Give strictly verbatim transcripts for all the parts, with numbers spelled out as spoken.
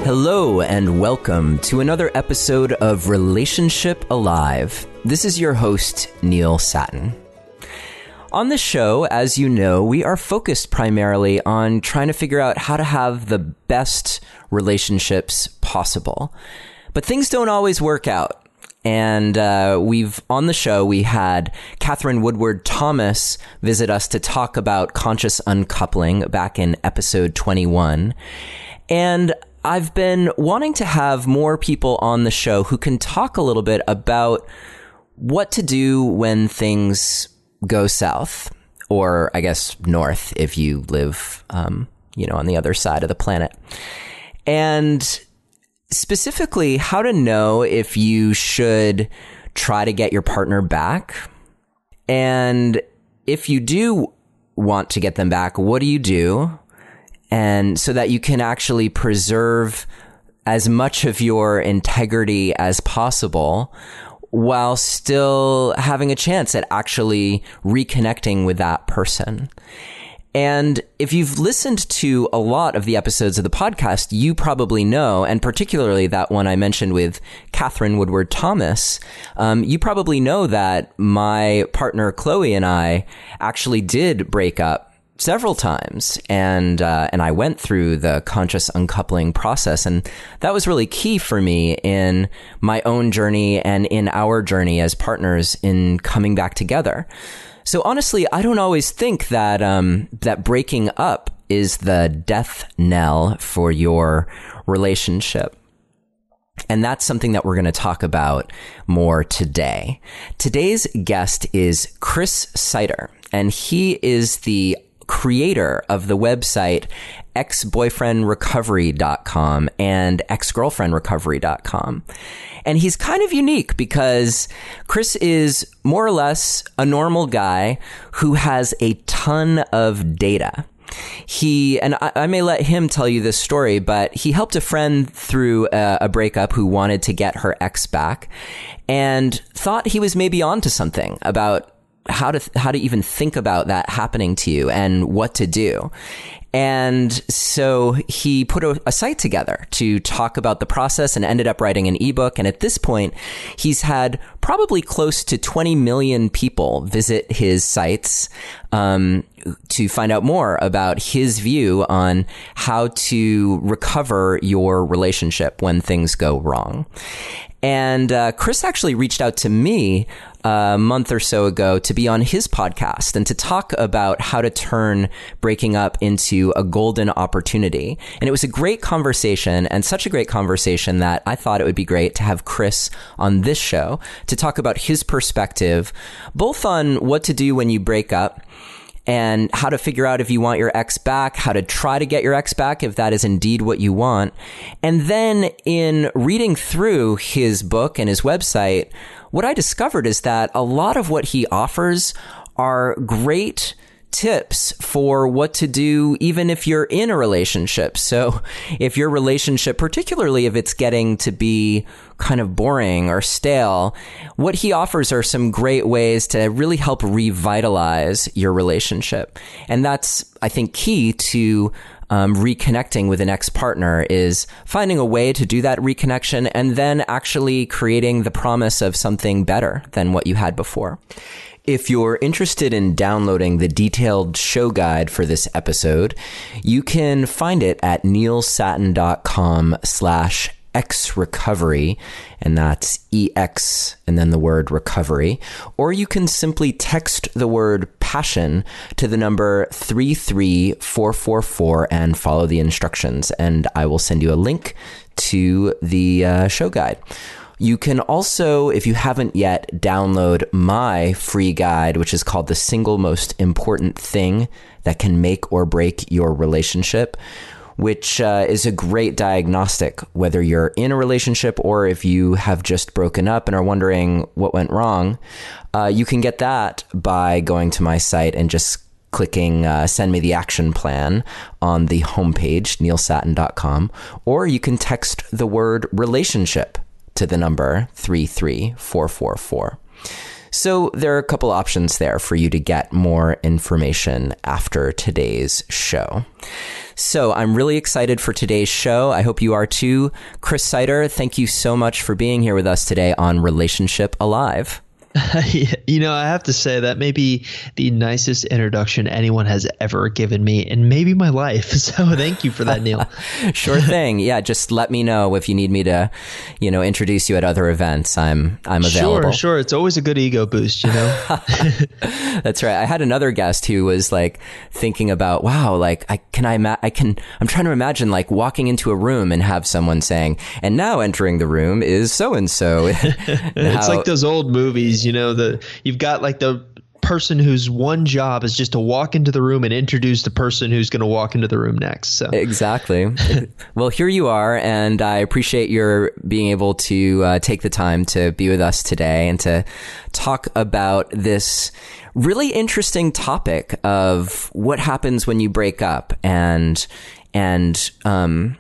Hello and welcome to another episode of Relationship Alive. This is your host, Neil Sattin. On this show, as you know, we are focused primarily on trying to figure out how to have the best relationships possible. But things don't always work out. And uh, we've, on the show, we had Katherine Woodward Thomas visit us to talk about conscious uncoupling back in episode twenty-one. And I've been wanting to have more people on the show who can talk a little bit about what to do when things go south, or I guess north if you live, um, you know, on the other side of the planet. And specifically, how to know if you should try to get your partner back. And if you do want to get them back, what do you do? And so that you can actually preserve as much of your integrity as possible while still having a chance at actually reconnecting with that person. And if you've listened to a lot of the episodes of the podcast, you probably know, and particularly that one I mentioned with Katherine Woodward Thomas, um, you probably know that my partner Chloe and I actually did break up several times, and uh, and I went through the conscious uncoupling process, and that was really key for me in my own journey and in our journey as partners in coming back together. So honestly, I don't always think that um, that breaking up is the death knell for your relationship. And that's something that we're going to talk about more today. Today's guest is Chris Sider, and he is the creator of the website ex boyfriend recovery dot com and ex girlfriend recovery dot com. And he's kind of unique because Chris is more or less a normal guy who has a ton of data. He, and I, I may let him tell you this story, but he helped a friend through a, a breakup who wanted to get her ex back and thought he was maybe onto something about how to how to even think about that happening to you and what to do. And so he put a, a site together to talk about the process and ended up writing an ebook. And at this point, he's had probably close to twenty million people visit his sites um, to find out more about his view on how to recover your relationship when things go wrong. And uh, Chris actually reached out to me a month or so ago to be on his podcast and to talk about how to turn breaking up into a golden opportunity. And it was a great conversation, and such a great conversation that I thought it would be great to have Chris on this show to talk about his perspective, both on what to do when you break up and how to figure out if you want your ex back, how to try to get your ex back if that is indeed what you want. And then in reading through his book and his website, what I discovered is that a lot of what he offers are great tips for what to do even if you're in a relationship. So if your relationship, particularly if it's getting to be kind of boring or stale, what he offers are some great ways to really help revitalize your relationship. And that's, I think, key to um, reconnecting with an ex-partner, is finding a way to do that reconnection and then actually creating the promise of something better than what you had before. If you're interested in downloading the detailed show guide for this episode, you can find it at neilsattin.com slash X recovery, and that's E X and then the word recovery. Or you can simply text the word passion to the number three three four four four and follow the instructions, and I will send you a link to the uh, show guide. You can also, if you haven't yet, download my free guide, which is called The Single Most Important Thing That Can Make or Break Your Relationship, which uh, is a great diagnostic, whether you're in a relationship or if you have just broken up and are wondering what went wrong. Uh, you can get that by going to my site and just clicking uh, send me the action plan on the homepage, neil sattin dot com, or you can text the word relationship to the number three three four four four. So there are a couple options there for you to get more information after today's show. So I'm really excited for today's show. I hope you are too. Chris Sider, thank you so much for being here with us today on Relationship Alive. You know, I have to say that may be the nicest introduction anyone has ever given me in maybe my life. So thank you for that, Neil. Sure thing. Yeah, just let me know if you need me to, you know, introduce you at other events. I'm I'm available. Sure, sure. It's always a good ego boost, you know? That's right. I had another guest who was like thinking about, wow, like I can I ima- I can I'm trying to imagine like walking into a room and have someone saying, and now entering the room is so and so. It's like those old movies. You know, the you've got like the person whose one job is just to walk into the room and introduce the person who's going to walk into the room next. So exactly. Well, here you are, and I appreciate your being able to uh, take the time to be with us today and to talk about this really interesting topic of what happens when you break up, and and um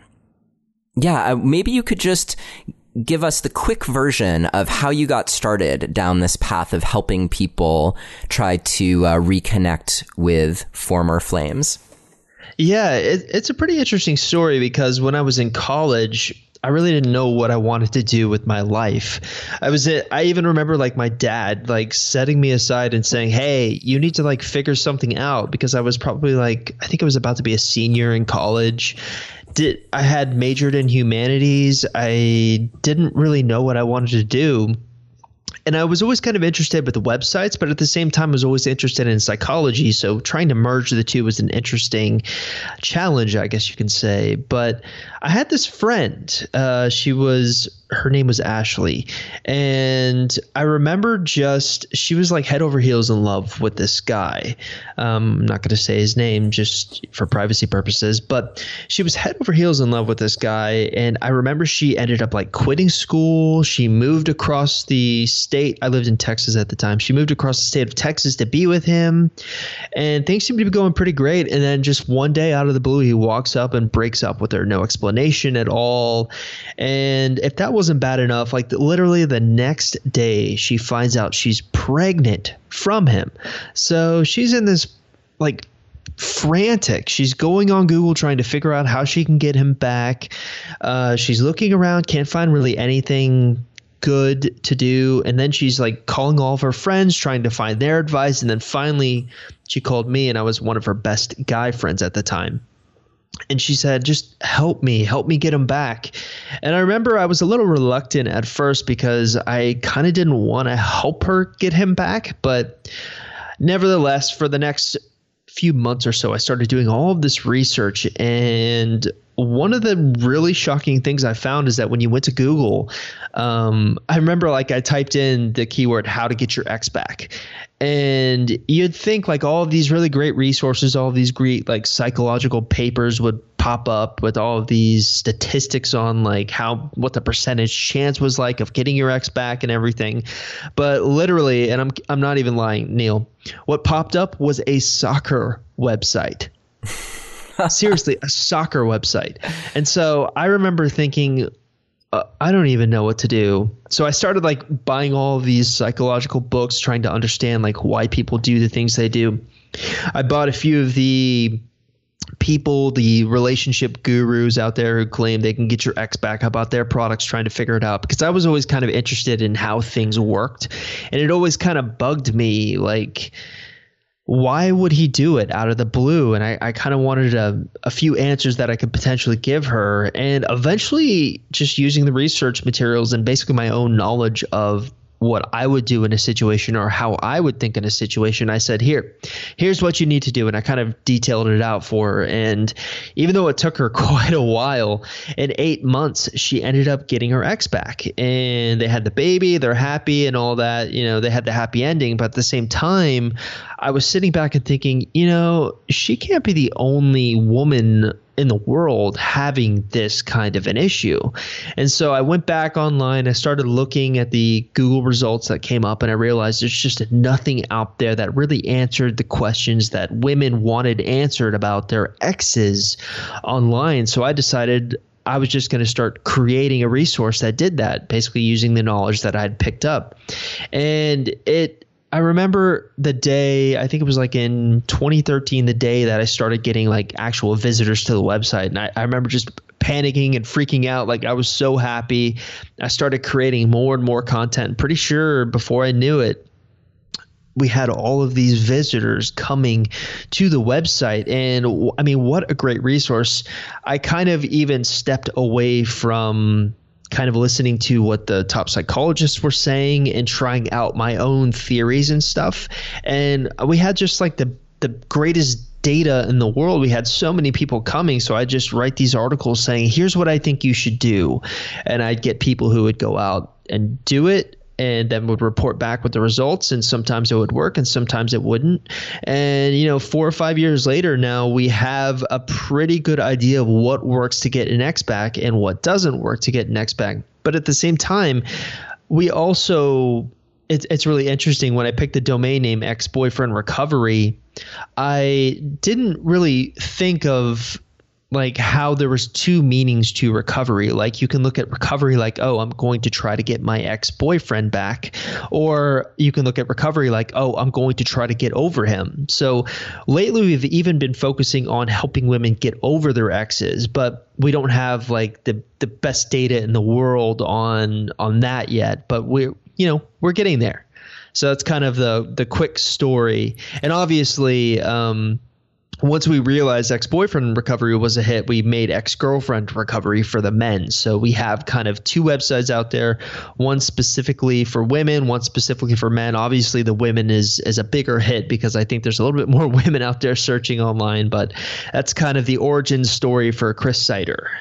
yeah, maybe you could just give us the quick version of how you got started down this path of helping people try to uh, reconnect with former flames. Yeah, it, it's a pretty interesting story because when I was in college, I really didn't know what I wanted to do with my life. I was, I even remember like my dad like setting me aside and saying, "Hey, you need to like figure something out," because I was probably like, I think I was about to be a senior in college. Did I had majored in humanities. I didn't really know what I wanted to do. And I was always kind of interested with the websites, but at the same time, I was always interested in psychology. So trying to merge the two was an interesting challenge, I guess you can say. But I had this friend. Uh, she was her name was Ashley. And I remember just she was like head over heels in love with this guy. Um, I'm not going to say his name just for privacy purposes, but she was head over heels in love with this guy. And I remember she ended up like quitting school. She moved across the state. I lived in Texas at the time. She moved across the state of Texas to be with him. And things seemed to be going pretty great. And then just one day out of the blue, he walks up and breaks up with her. No explanation at all. And if that wasn't bad enough, like the, literally the next day she finds out she's pregnant from him. So she's in this like frantic. She's going on Google trying to figure out how she can get him back. Uh, she's looking around, can't find really anything good to do. And then she's like calling all of her friends, trying to find their advice. And then finally she called me, and I was one of her best guy friends at the time. And she said, "Just help me, help me get him back." And I remember I was a little reluctant at first because I kind of didn't want to help her get him back. But nevertheless, for the next few months or so, I started doing all of this research. And one of the really shocking things I found is that when you went to Google, um, I remember like I typed in the keyword "how to get your ex back." And you'd think like all of these really great resources, all of these great like psychological papers would pop up with all of these statistics on like how what the percentage chance was like of getting your ex back and everything. But literally, and I'm I'm not even lying, Neil, what popped up was a soccer website. Seriously, a soccer website. And so I remember thinking, Uh, I don't even know what to do. So I started like buying all of these psychological books, trying to understand like why people do the things they do. I bought a few of the people, the relationship gurus out there who claim they can get your ex back. How about their products, trying to figure it out? Because I was always kind of interested in how things worked. And it always kind of bugged me, like, why would he do it out of the blue? And I, I kind of wanted a, a few answers that I could potentially give her. And eventually, just using the research materials and basically my own knowledge of what I would do in a situation or how I would think in a situation, I said, here, here's what you need to do. And I kind of detailed it out for her. And even though it took her quite a while, in eight months, she ended up getting her ex back. And they had the baby, they're happy and all that. You know, they had the happy ending. But at the same time, I was sitting back and thinking, you know, she can't be the only woman in the world having this kind of an issue. And so I went back online, I started looking at the Google results that came up, and I realized there's just nothing out there that really answered the questions that women wanted answered about their exes online. So I decided I was just going to start creating a resource that did that, basically using the knowledge that I had picked up. And it I remember the day, I think it was like in twenty thirteen, the day that I started getting like actual visitors to the website. And I, I remember just panicking and freaking out. Like I was so happy. I started creating more and more content. Pretty sure before I knew it, we had all of these visitors coming to the website. And I mean, what a great resource. I kind of even stepped away from kind of listening to what the top psychologists were saying and trying out my own theories and stuff. And we had just like the the greatest data in the world. We had so many people coming. So I just write these articles saying, here's what I think you should do. And I'd get people who would go out and do it and then would report back with the results. And sometimes it would work and sometimes it wouldn't. And, you know, four or five years later now, we have a pretty good idea of what works to get an X back and what doesn't work to get an X back. But at the same time, we also, it's, it's really interesting. When I picked the domain name Ex-Boyfriend Recovery, I didn't really think of like how there was two meanings to recovery. Like you can look at recovery like, oh, I'm going to try to get my ex-boyfriend back. Or you can look at recovery like, oh, I'm going to try to get over him. So lately we've even been focusing on helping women get over their exes, but we don't have like the, the best data in the world on, on that yet, but we're, you know, we're getting there. So that's kind of the, the quick story. And obviously, um, once we realized Ex-Boyfriend Recovery was a hit, we made Ex-Girlfriend Recovery for the men. So we have kind of two websites out there, one specifically for women, one specifically for men. Obviously, the women is is a bigger hit because I think there's a little bit more women out there searching online, but that's kind of the origin story for Chris Sider.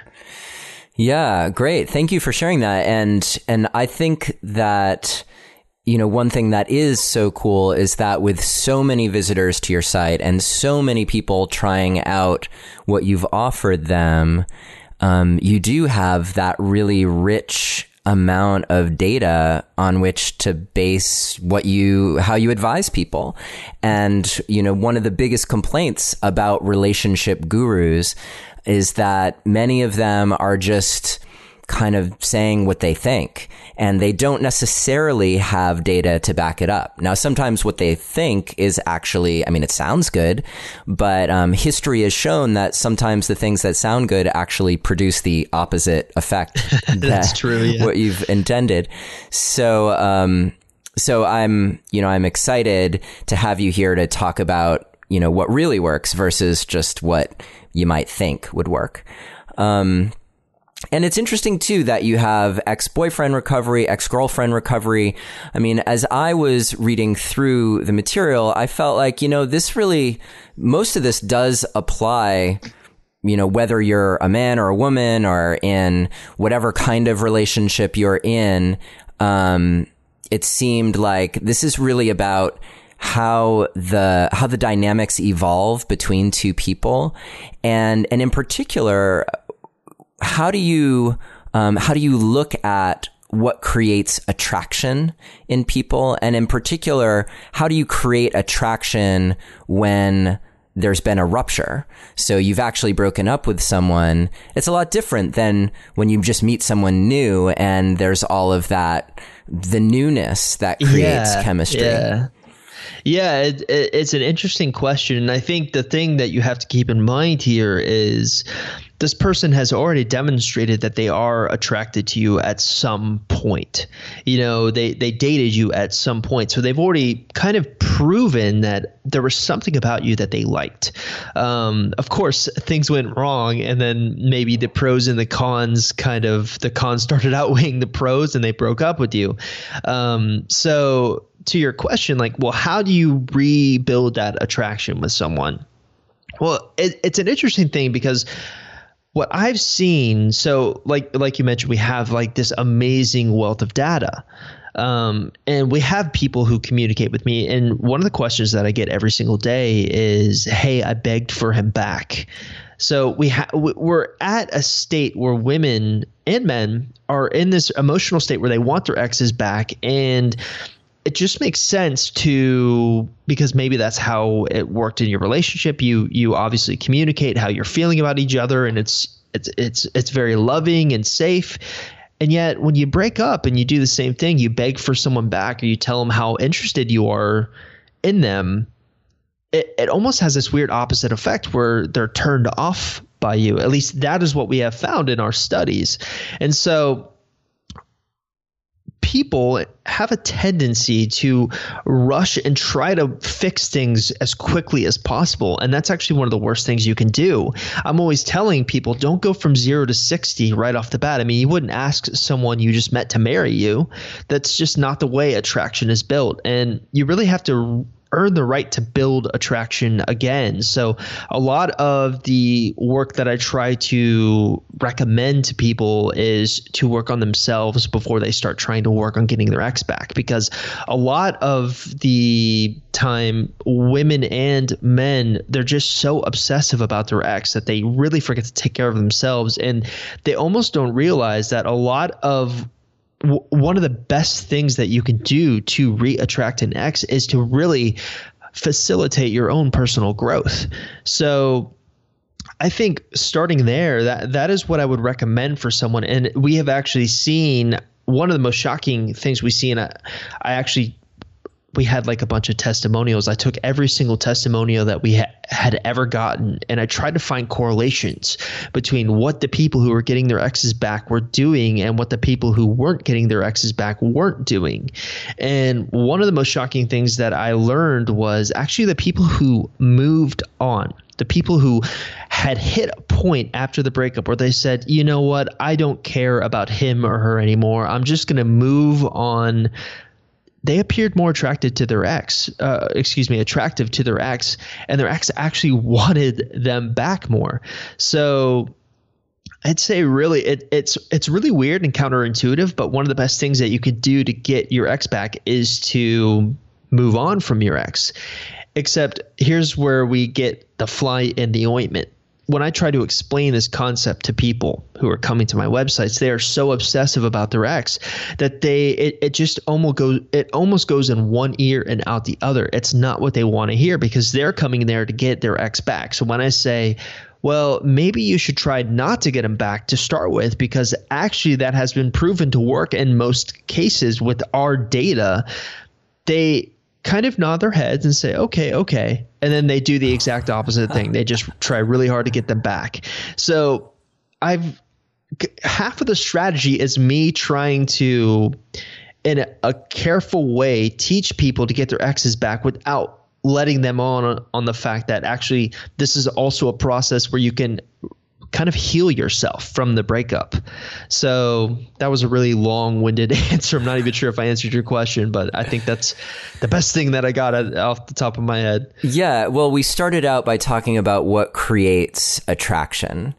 Yeah, great. Thank you for sharing that. And and I think that, you know, one thing that is so cool is that with so many visitors to your site and so many people trying out what you've offered them, um, you do have that really rich amount of data on which to base what you, how you advise people. And, you know, one of the biggest complaints about relationship gurus is that many of them are just kind of saying what they think, and they don't necessarily have data to back it up. Now, sometimes what they think is actually, I mean, it sounds good, but um, history has shown that sometimes the things that sound good actually produce the opposite effect. That's that, true, yeah. What you've intended. So, um, so I'm, you know, I'm excited to have you here to talk about, you know, what really works versus just what you might think would work. Um, And it's interesting, too, that you have ex-boyfriend recovery, ex-girlfriend recovery. I mean, as I was reading through the material, I felt like, you know, this really, most of this does apply, you know, whether you're a man or a woman or in whatever kind of relationship you're in. Um, it seemed like this is really about how the how the dynamics evolve between two people. And, and in particular, How do you um, how do you look at what creates attraction in people? And in particular, how do you create attraction when there's been a rupture? So you've actually broken up with someone. It's a lot different than when you just meet someone new and there's all of that, the newness that creates yeah, chemistry. Yeah. Yeah, it, it, it's an interesting question. And I think the thing that you have to keep in mind here is this person has already demonstrated that they are attracted to you at some point. You know, they, they dated you at some point. So they've already kind of proven that there was something about you that they liked. Um, of course, things went wrong, and then maybe the pros and the cons kind of, the cons started outweighing the pros and they broke up with you. Um, so to your question, like, well, how do you rebuild that attraction with someone? Well, it, it's an interesting thing because what I've seen, so like like you mentioned, we have like this amazing wealth of data. Um, and we have people who communicate with me. And one of the questions that I get every single day is, hey, I begged for him back. So we ha- we're at a state where women and men are in this emotional state where they want their exes back. And it just makes sense to, because maybe that's how it worked in your relationship. You you obviously communicate how you're feeling about each other, and it's it's it's it's very loving and safe. And yet when you break up and you do the same thing, you beg for someone back or you tell them how interested you are in them, it, it almost has this weird opposite effect where they're turned off by you. At least that is what we have found in our studies. And so people have a tendency to rush and try to fix things as quickly as possible. And that's actually one of the worst things you can do. I'm always telling people, don't go from zero to sixty right off the bat. I mean, you wouldn't ask someone you just met to marry you. That's just not the way attraction is built. And you really have to earn the right to build attraction again. So a lot of the work that I try to recommend to people is to work on themselves before they start trying to work on getting their ex back, because a lot of the time women and men, they're just so obsessive about their ex that they really forget to take care of themselves, and they almost don't realize that a lot of one of the best things that you can do to re-attract an ex is to really facilitate your own personal growth. So I think starting there, that that is what I would recommend for someone. And we have actually seen one of the most shocking things we see, and I, I actually we had like a bunch of testimonials. I took every single testimonial that we ha- had ever gotten, and I tried to find correlations between what the people who were getting their exes back were doing and what the people who weren't getting their exes back weren't doing. And one of the most shocking things that I learned was actually the people who moved on, the people who had hit a point after the breakup where they said, you know what, I don't care about him or her anymore. I'm just going to move on. They appeared more attracted to their ex, uh, excuse me, attractive to their ex, and their ex actually wanted them back more. So I'd say really it, it's it's really weird and counterintuitive, but one of the best things that you could do to get your ex back is to move on from your ex. Except here's where we get the fly in the ointment. When I try to explain this concept to people who are coming to my websites, they are so obsessive about their ex that they it, it just almost goes it almost goes in one ear and out the other. It's not what they want to hear because they're coming there to get their ex back. So when I say, well, maybe you should try not to get him back to start with, because actually that has been proven to work in most cases with our data, they kind of nod their heads and say, okay, okay. And then they do the exact opposite thing. They just try really hard to get them back. So I've half of the strategy is me trying to, in a, a careful way, teach people to get their exes back without letting them on on the fact that actually this is also a process where you can kind of heal yourself from the breakup. So that was a really long-winded answer. I'm not even sure if I answered your question, but I think that's the best thing that I got off the top of my head. Yeah. Well, we started out by talking about what creates attraction,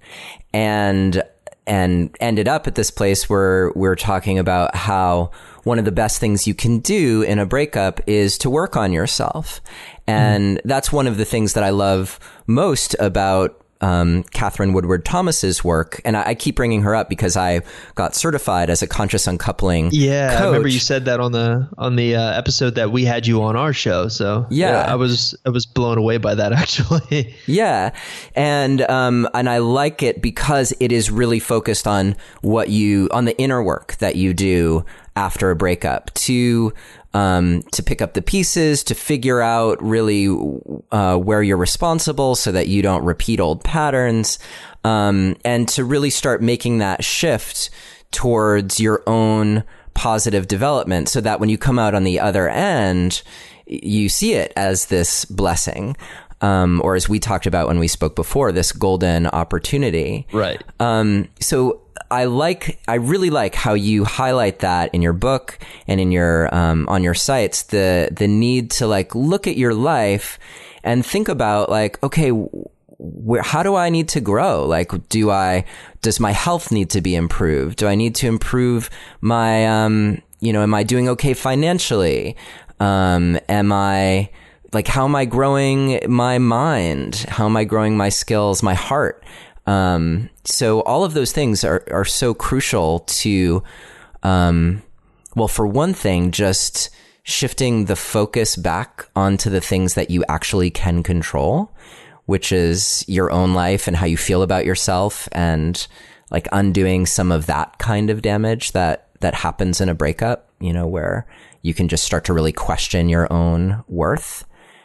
and and ended up at this place where we're talking about how one of the best things you can do in a breakup is to work on yourself. And mm. that's one of the things that I love most about Um, Catherine Woodward Thomas's work. And I, I keep bringing her up because I got certified as a conscious uncoupling yeah, coach. I remember you said that on the on the uh, episode that we had you on our show. So yeah. yeah, I was I was blown away by that actually. Yeah. And um and I like it because it is really focused on what you on the inner work that you do after a breakup to um, to pick up the pieces, to figure out really uh, where you're responsible so that you don't repeat old patterns, um, and to really start making that shift towards your own positive development so that when you come out on the other end, you see it as this blessing. Um, or as we talked about when we spoke before, this golden opportunity. Right. Um, so I like, I really like how you highlight that in your book and in your, um, on your sites, the, the need to like look at your life and think about like, okay, where, how do I need to grow? Like, do I, does my health need to be improved? Do I need to improve my, um, you know, am I doing okay financially? Um, am I, like, how am I growing my mind? How am I growing my skills, my heart? Um, so all of those things are, are so crucial to, um, well, for one thing, just shifting the focus back onto the things that you actually can control, which is your own life and how you feel about yourself and, like undoing some of that kind of damage that, that happens in a breakup, you know, where you can just start to really question your own worth.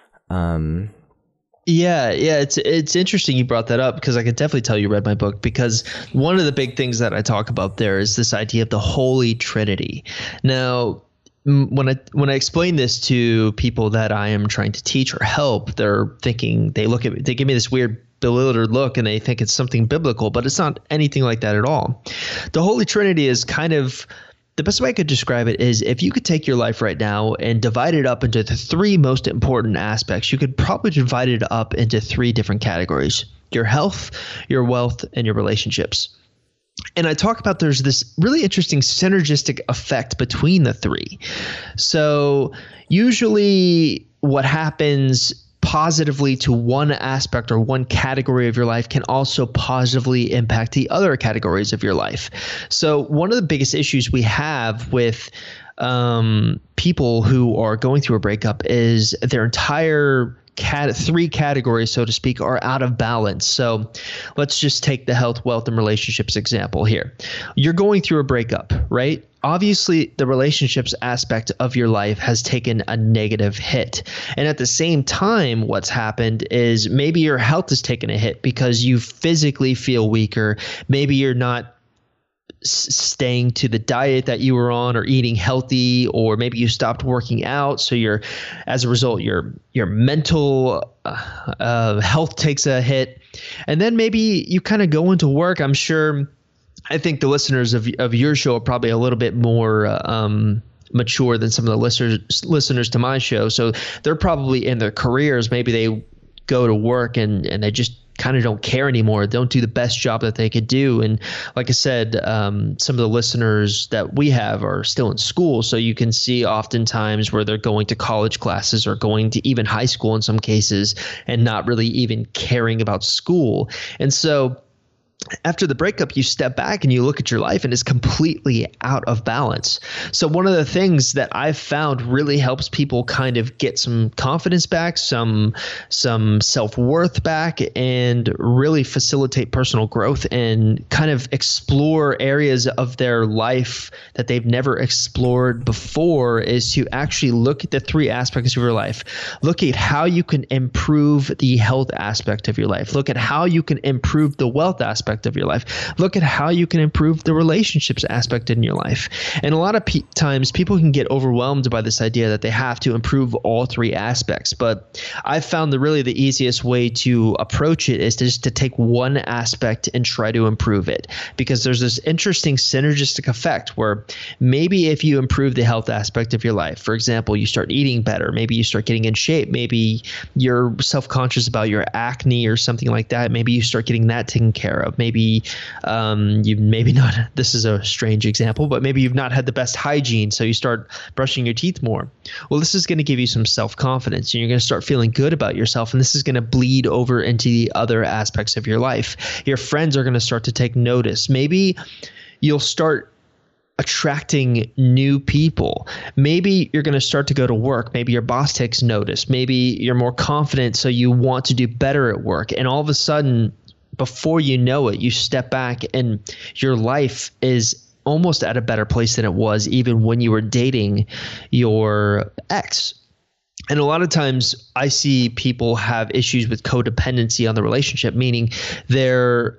Um, Yeah, yeah, it's it's interesting you brought that up because I could definitely tell you read my book, because one of the big things that I talk about there is this idea of the Holy Trinity. Now, when I when I explain this to people that I am trying to teach or help, they're thinking, they look at me, they give me this weird bewildered look and they think it's something biblical, but it's not anything like that at all. The Holy Trinity is kind of, the best way I could describe it is, if you could take your life right now and divide it up into the three most important aspects, you could probably divide it up into three different categories: your health, your wealth, and your relationships. And I talk about there's this really interesting synergistic effect between the three. So usually what happens positively to one aspect or one category of your life can also positively impact the other categories of your life. So one of the biggest issues we have with um, people who are going through a breakup is their entire cat three categories, so to speak, are out of balance. So let's just take the health, wealth, and relationships example here. You're going through a breakup, right? Obviously, the relationships aspect of your life has taken a negative hit. And at the same time, what's happened is maybe your health has taken a hit because you physically feel weaker. Maybe you're not staying to the diet that you were on or eating healthy, or maybe you stopped working out. So you're, as a result, your your mental uh, uh, health takes a hit. And then maybe you kind of go into work. I'm sure, I think the listeners of of your show are probably a little bit more uh, um, mature than some of the listeners listeners to my show. So they're probably in their careers. Maybe they go to work and, and they just kind of don't care anymore, don't do the best job that they could do. And like I said, um, some of the listeners that we have are still in school. So you can see oftentimes where they're going to college classes or going to even high school in some cases and not really even caring about school. And so after the breakup, you step back and you look at your life and it's completely out of balance. So one of the things that I've found really helps people kind of get some confidence back, some some self-worth back, and really facilitate personal growth and kind of explore areas of their life that they've never explored before, is to actually look at the three aspects of your life. Look at how you can improve the health aspect of your life. Look at how you can improve the wealth aspect of your life. Look at how you can improve the relationships aspect in your life. And a lot of pe- times people can get overwhelmed by this idea that they have to improve all three aspects. But I've found that really the easiest way to approach it is to just to take one aspect and try to improve it, because there's this interesting synergistic effect where maybe if you improve the health aspect of your life, for example, you start eating better, maybe you start getting in shape, maybe you're self-conscious about your acne or something like that, maybe you start getting that taken care of. Maybe um, you maybe not, this is a strange example, but maybe you've not had the best hygiene, so you start brushing your teeth more. Well, this is going to give you some self-confidence, and you're going to start feeling good about yourself, and this is going to bleed over into the other aspects of your life. Your friends are going to start to take notice. Maybe you'll start attracting new people. Maybe you're going to start to go to work. Maybe your boss takes notice. Maybe you're more confident, so you want to do better at work. And all of a sudden, before you know it, you step back and your life is almost at a better place than it was even when you were dating your ex. And a lot of times I see people have issues with codependency on the relationship, meaning their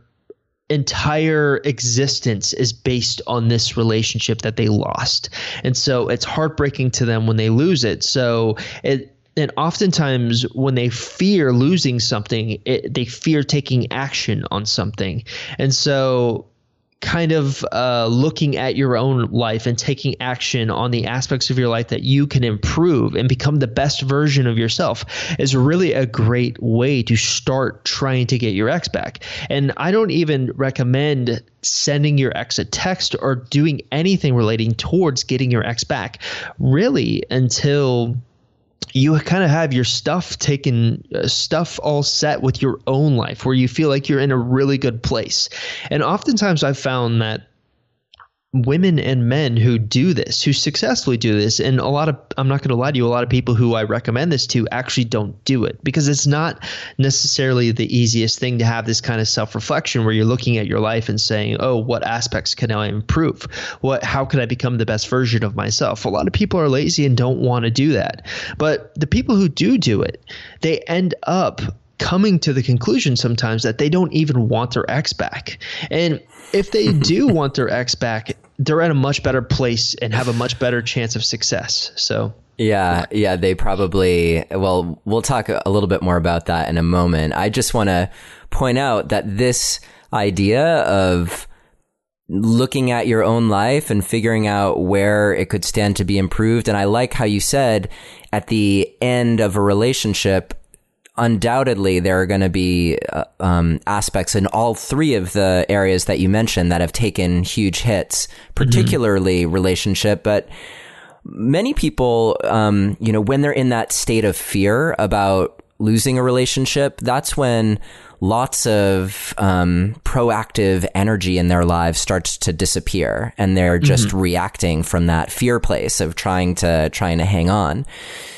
entire existence is based on this relationship that they lost. And so it's heartbreaking to them when they lose it. So it And oftentimes when they fear losing something, it, they fear taking action on something. And so kind of uh, looking at your own life and taking action on the aspects of your life that you can improve and become the best version of yourself is really a great way to start trying to get your ex back. And I don't even recommend sending your ex a text or doing anything relating towards getting your ex back, really, until you kind of have your stuff taken, uh, stuff all set with your own life where you feel like you're in a really good place. And oftentimes I've found that women and men who do this, who successfully do this. And a lot of, I'm not going to lie to you, a lot of people who I recommend this to actually don't do it because it's not necessarily the easiest thing to have this kind of self-reflection where you're looking at your life and saying, oh, what aspects can I improve? What, how can I become the best version of myself? A lot of people are lazy and don't want to do that. But the people who do do it, they end up coming to the conclusion sometimes that they don't even want their ex back. And if they do want their ex back, they're at a much better place and have a much better chance of success. So yeah, yeah, they probably, well, we'll talk a little bit more about that in a moment. I just want to point out that this idea of looking at your own life and figuring out where it could stand to be improved. And I like how you said at the end of a relationship, undoubtedly, there are going to be uh, um, aspects in all three of the areas that you mentioned that have taken huge hits, particularly mm-hmm. relationship. But many people, um, you know, when they're in that state of fear about losing a relationship, that's when lots of um, proactive energy in their lives starts to disappear, and they're just mm-hmm. reacting from that fear place of trying to trying to hang on.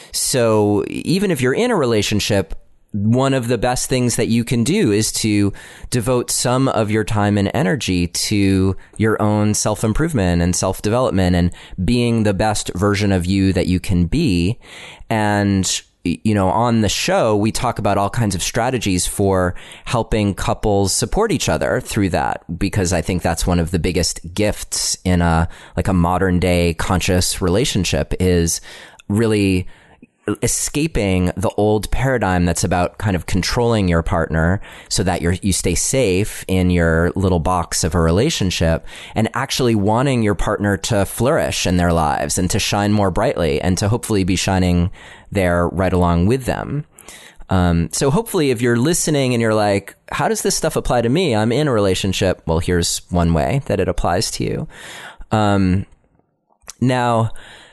So even if you're in a relationship, one of the best things that you can do is to devote some of your time and energy to your own self-improvement and self-development and being the best version of you that you can be. And, you know, on the show, we talk about all kinds of strategies for helping couples support each other through that, because I think that's one of the biggest gifts in a, like a modern day conscious relationship is really escaping the old paradigm that's about kind of controlling your partner so that you're, you stay safe in your little box of a relationship, and actually wanting your partner to flourish in their lives and to shine more brightly and to hopefully be shining there right along with them. Um, so hopefully if you're listening and you're like, how does this stuff apply to me? I'm in a relationship. Well, here's one way that it applies to you. Um, now,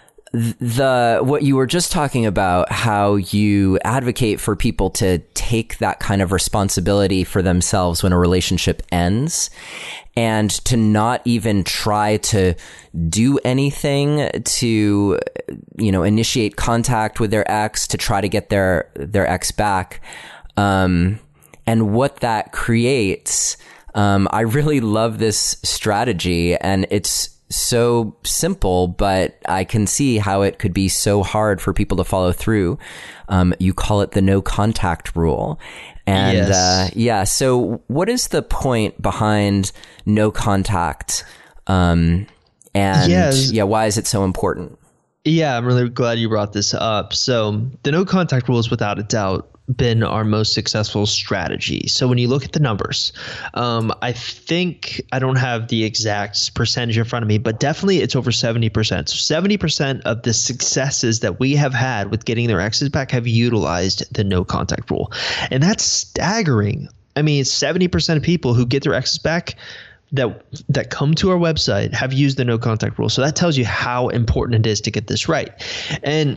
the what you were just talking about, how you advocate for people to take that kind of responsibility for themselves when a relationship ends, and to not even try to do anything to, you know, initiate contact with their ex to try to get their their ex back, um, and what that creates. Um, I really love this strategy, and it's so simple, but I can see how it could be so hard for people to follow through. Um, you call it the no contact rule. And, yes. uh, yeah. So what is the point behind no contact? Um, and yes. yeah, why is it so important? Yeah, I'm really glad you brought this up. So the no contact rule is without a doubt been our most successful strategy. So when you look at the numbers, um, I think I don't have the exact percentage in front of me, but definitely it's over seventy percent. So seventy percent of the successes that we have had with getting their exes back have utilized the no contact rule. And that's staggering. I mean, seventy percent of people who get their exes back that that come to our website have used the no contact rule. So that tells you how important it is to get this right. And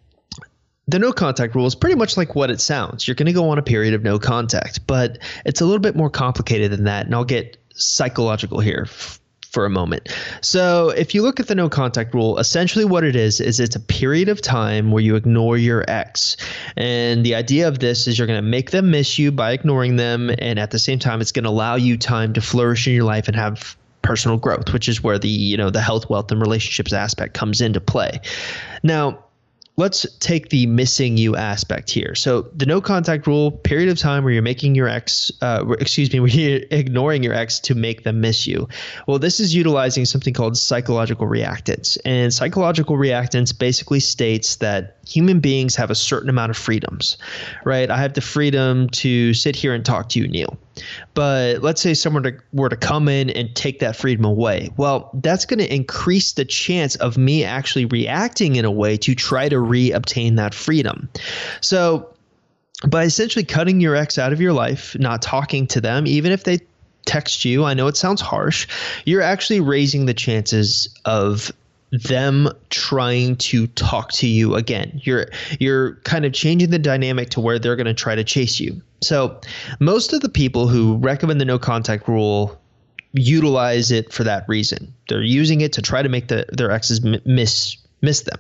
the no contact rule is pretty much like what it sounds. You're going to go on a period of no contact, but it's a little bit more complicated than that. And I'll get psychological here f- for a moment. So if you look at the no contact rule, essentially what it is, is it's a period of time where you ignore your ex. And the idea of this is you're going to make them miss you by ignoring them. And at the same time, it's going to allow you time to flourish in your life and have personal growth, which is where the, you know, the health, wealth, and relationships aspect comes into play. Now, let's take the missing you aspect here. So the no contact rule, period of time where you're making your ex, uh, excuse me, where you're ignoring your ex to make them miss you. Well, this is utilizing something called psychological reactance. And psychological reactance basically states that human beings have a certain amount of freedoms, right? I have the freedom to sit here and talk to you, Neil. But let's say someone were to come in and take that freedom away. Well, that's going to increase the chance of me actually reacting in a way to try to re-obtain that freedom. So by essentially cutting your ex out of your life, not talking to them, even if they text you, I know it sounds harsh, you're actually raising the chances of them trying to talk to you again. You're you're kind of changing the dynamic to where they're going to try to chase you. So most of the people who recommend the no contact rule utilize it for that reason. They're using it to try to make the, their exes miss miss them.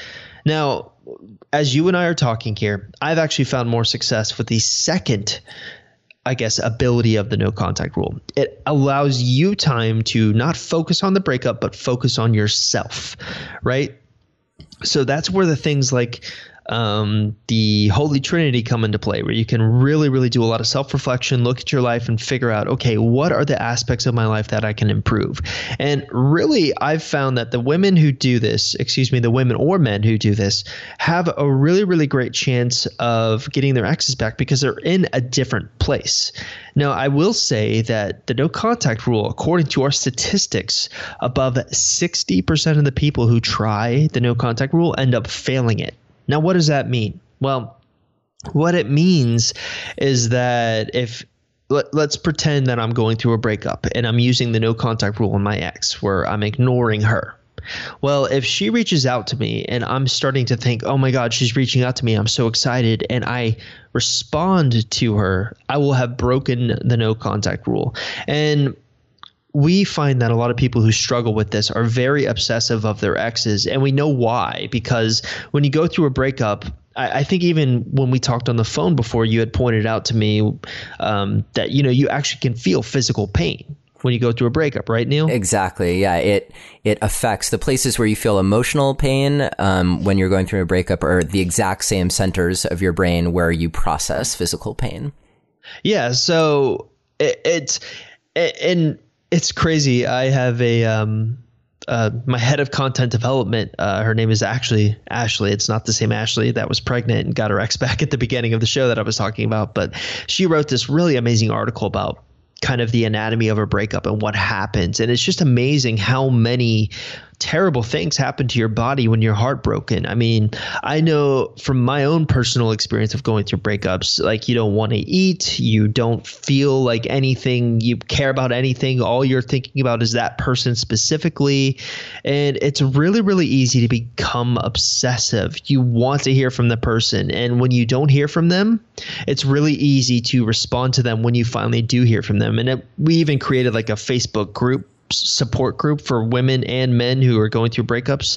Now, as you and I are talking here, I've actually found more success with the second, I guess, ability of the no contact rule. It allows you time to not focus on the breakup, but focus on yourself, right? So that's where the things like um, the Holy Trinity come into play, where you can really, really do a lot of self-reflection, look at your life and figure out, okay, what are the aspects of my life that I can improve? And really, I've found that the women who do this, excuse me, the women or men who do this have a really, really great chance of getting their exes back because they're in a different place. Now, I will say that the no contact rule, according to our statistics, above sixty percent of the people who try the no contact rule end up failing it. Now, what does that mean? Well, what it means is that if let, let's pretend that I'm going through a breakup and I'm using the no contact rule on my ex where I'm ignoring her. Well, if she reaches out to me and I'm starting to think, oh my God, she's reaching out to me, I'm so excited, and I respond to her, I will have broken the no contact rule. And we find that a lot of people who struggle with this are very obsessive of their exes, and we know why, because when you go through a breakup, I, I think even when we talked on the phone before, you had pointed out to me um, that, you know, you actually can feel physical pain when you go through a breakup, right, Neil? Exactly. Yeah. It, it affects the places where you feel emotional pain um, when you're going through a breakup are the exact same centers of your brain where you process physical pain. Yeah. So it, it's, it, and it's crazy. I have a, um, uh, my head of content development, uh, her name is actually Ashley. It's not the same Ashley that was pregnant and got her ex back at the beginning of the show that I was talking about, but she wrote this really amazing article about kind of the anatomy of a breakup and what happens. And it's just amazing how many terrible things happen to your body when you're heartbroken. I mean, I know from my own personal experience of going through breakups, like you don't want to eat, you don't feel like anything, you care about anything. All you're thinking about is that person specifically. And it's really, really easy to become obsessive. You want to hear from the person. And when you don't hear from them, it's really easy to respond to them when you finally do hear from them. And it, we even created like a Facebook group, support group for women and men who are going through breakups.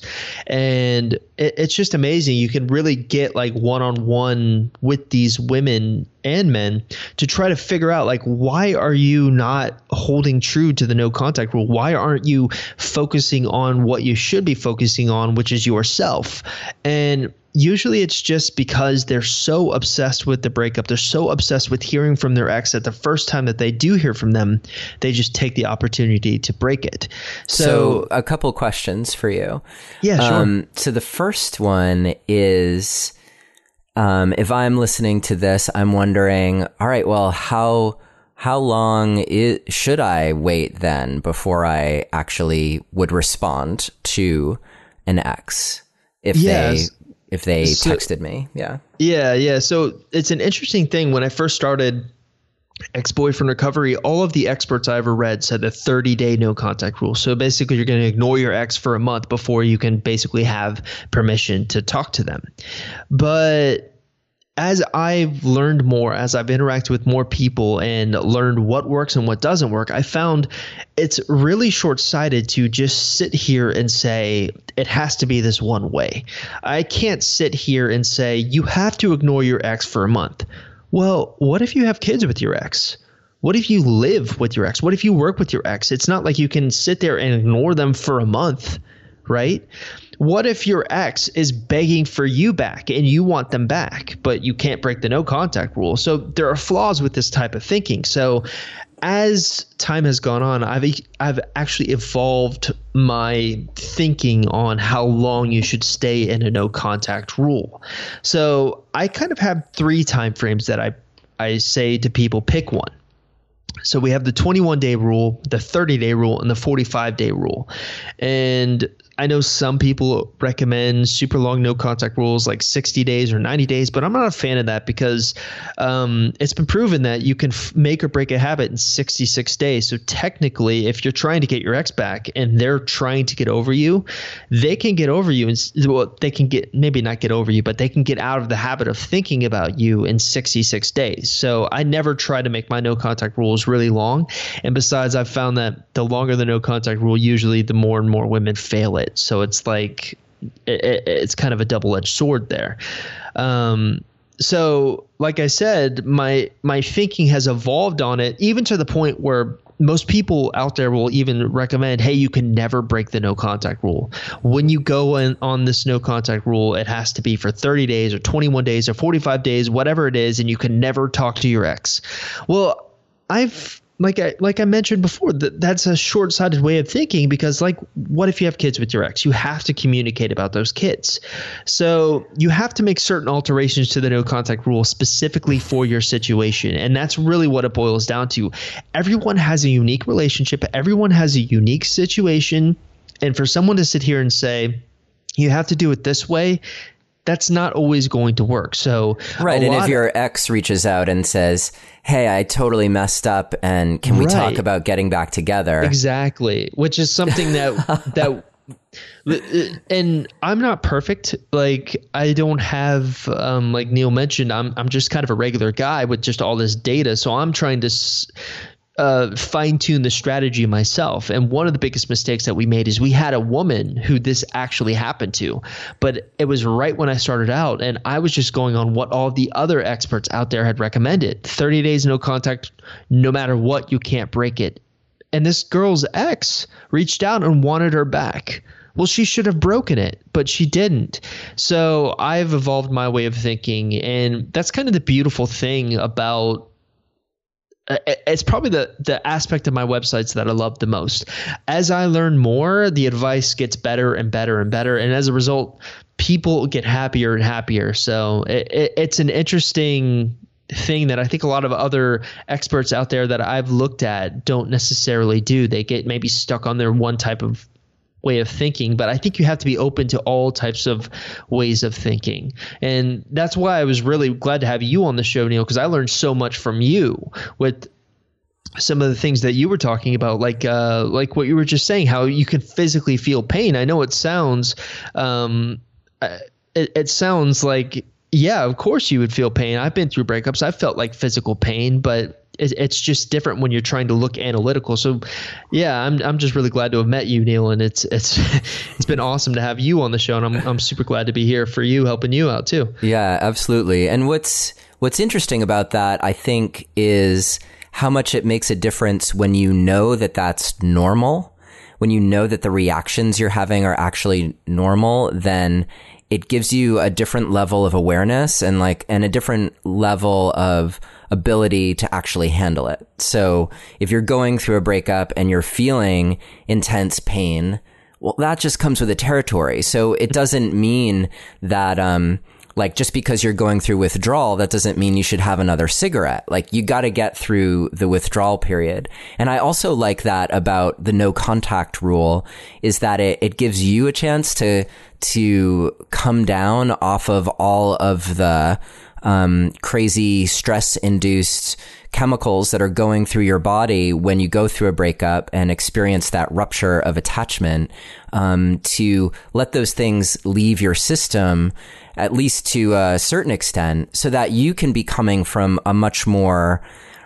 And it, it's just amazing. You can really get like one-on-one with these women and men to try to figure out, like, why are you not holding true to the no contact rule? Why aren't you focusing on what you should be focusing on, which is yourself? And usually it's just because they're so obsessed with the breakup. They're so obsessed with hearing from their ex that the first time that they do hear from them, they just take the opportunity to break it. So, so a couple questions for you. Yeah, sure. Um, so the first one is, um, if I'm listening to this, I'm wondering, all right, well, how how long is, should I wait then before I actually would respond to an ex if yes. they if they so, texted me? Yeah. Yeah, yeah. So it's an interesting thing. When I first started Ex-Boyfriend Recovery, all of the experts I ever read said the thirty-day no contact rule. So basically, you're going to ignore your ex for a month before you can basically have permission to talk to them. But as I've learned more, as I've interacted with more people and learned what works and what doesn't work, I found it's really short-sighted to just sit here and say it has to be this one way. I can't sit here and say you have to ignore your ex for a month. Well, what if you have kids with your ex? What if you live with your ex? What if you work with your ex? It's not like you can sit there and ignore them for a month, right? What if your ex is begging for you back and you want them back, but you can't break the no contact rule? So there are flaws with this type of thinking. So as time has gone on, I've I've actually evolved my thinking on how long you should stay in a no contact rule. So I kind of have three time frames that I I say to people, pick one. So we have the twenty-one day rule, the thirty day rule, and the forty-five day rule. And I know some people recommend super long no contact rules like sixty days or ninety days, but I'm not a fan of that because um, it's been proven that you can f- make or break a habit in sixty-six days. So technically, if you're trying to get your ex back and they're trying to get over you, they can get over you and well, they can get maybe not get over you, but they can get out of the habit of thinking about you in sixty-six days. So I never try to make my no contact rules really long. And besides, I've found that the longer the no contact rule, usually the more and more women fail it. So it's like it, it's kind of a double-edged sword there. Um, so like I said, my my thinking has evolved on it, even to the point where most people out there will even recommend, hey, you can never break the no contact rule. When you go in on this no contact rule, it has to be for thirty days or twenty-one days or forty-five days, whatever it is, and you can never talk to your ex. Well, I've Like I like I mentioned before, that that's a short-sighted way of thinking because, like, what if you have kids with your ex? You have to communicate about those kids. So you have to make certain alterations to the no-contact rule specifically for your situation, and that's really what it boils down to. Everyone has a unique relationship. Everyone has a unique situation, and for someone to sit here and say, you have to do it this way, that's not always going to work. So right, and if your ex reaches out and says, hey, I totally messed up and can we right. talk about getting back together? Exactly, which is something that that and I'm not perfect. Like, I don't have um like Neil mentioned, I'm I'm just kind of a regular guy with just all this data, so I'm trying to s- Uh, fine-tune the strategy myself. And one of the biggest mistakes that we made is we had a woman who this actually happened to, but it was right when I started out, and I was just going on what all the other experts out there had recommended. thirty days no contact, no matter what, you can't break it. And this girl's ex reached out and wanted her back. Well, she should have broken it, but she didn't. So I've evolved my way of thinking, and that's kind of the beautiful thing about it's probably the, the aspect of my websites that I love the most. As I learn more, the advice gets better and better and better. And as a result, people get happier and happier. So it, it, it's an interesting thing that I think a lot of other experts out there that I've looked at don't necessarily do. They get maybe stuck on their one type of way of thinking, but I think you have to be open to all types of ways of thinking. And that's why I was really glad to have you on the show, Neil, because I learned so much from you with some of the things that you were talking about, like uh, like what you were just saying, how you can physically feel pain. I know it sounds um, it, it sounds like, yeah, of course you would feel pain. I've been through breakups. I've felt like physical pain, but it's just different when you're trying to look analytical. So yeah, I'm I'm just really glad to have met you, Neil, and it's it's it's been awesome to have you on the show, and I'm I'm super glad to be here for you, helping you out too. Yeah, absolutely. And what's what's interesting about that, I think, is how much it makes a difference when you know that that's normal, when you know that the reactions you're having are actually normal. Then it gives you a different level of awareness and like and a different level of ability to actually handle it. So if you're going through a breakup and you're feeling intense pain, well, that just comes with the territory. So it doesn't mean that, um, like, just because you're going through withdrawal, that doesn't mean you should have another cigarette. Like, you got to get through the withdrawal period. And I also like that about the no contact rule, is that it, it gives you a chance to, to come down off of all of the, um, crazy stress induced chemicals that are going through your body when you go through a breakup and experience that rupture of attachment, um, to let those things leave your system, at least to a certain extent, so that you can be coming from a much more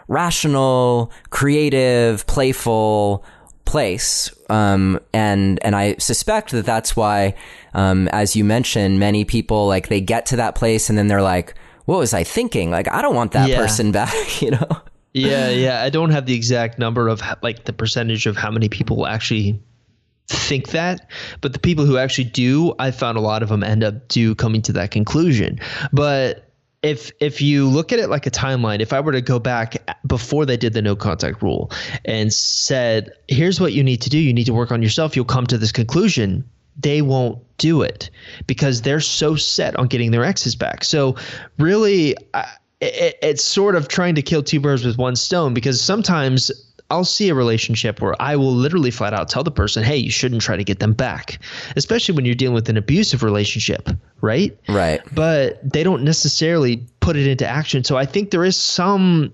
rational, creative, playful place. Um, and, and I suspect that that's why, um, as you mentioned, many people, like, they get to that place and then they're like, what was I thinking? Like, I don't want that yeah. person back, you know? Yeah. Yeah. I don't have the exact number of like the percentage of how many people actually think that, but the people who actually do, I found a lot of them end up do coming to that conclusion. But if if you look at it like a timeline, if I were to go back before they did the no contact rule and said, here's what you need to do, you need to work on yourself, you'll come to this conclusion, they won't do it because they're so set on getting their exes back. So really, I, it, it's sort of trying to kill two birds with one stone, because sometimes I'll see a relationship where I will literally flat out tell the person, hey, you shouldn't try to get them back, especially when you're dealing with an abusive relationship, right? Right. But they don't necessarily put it into action. So I think there is some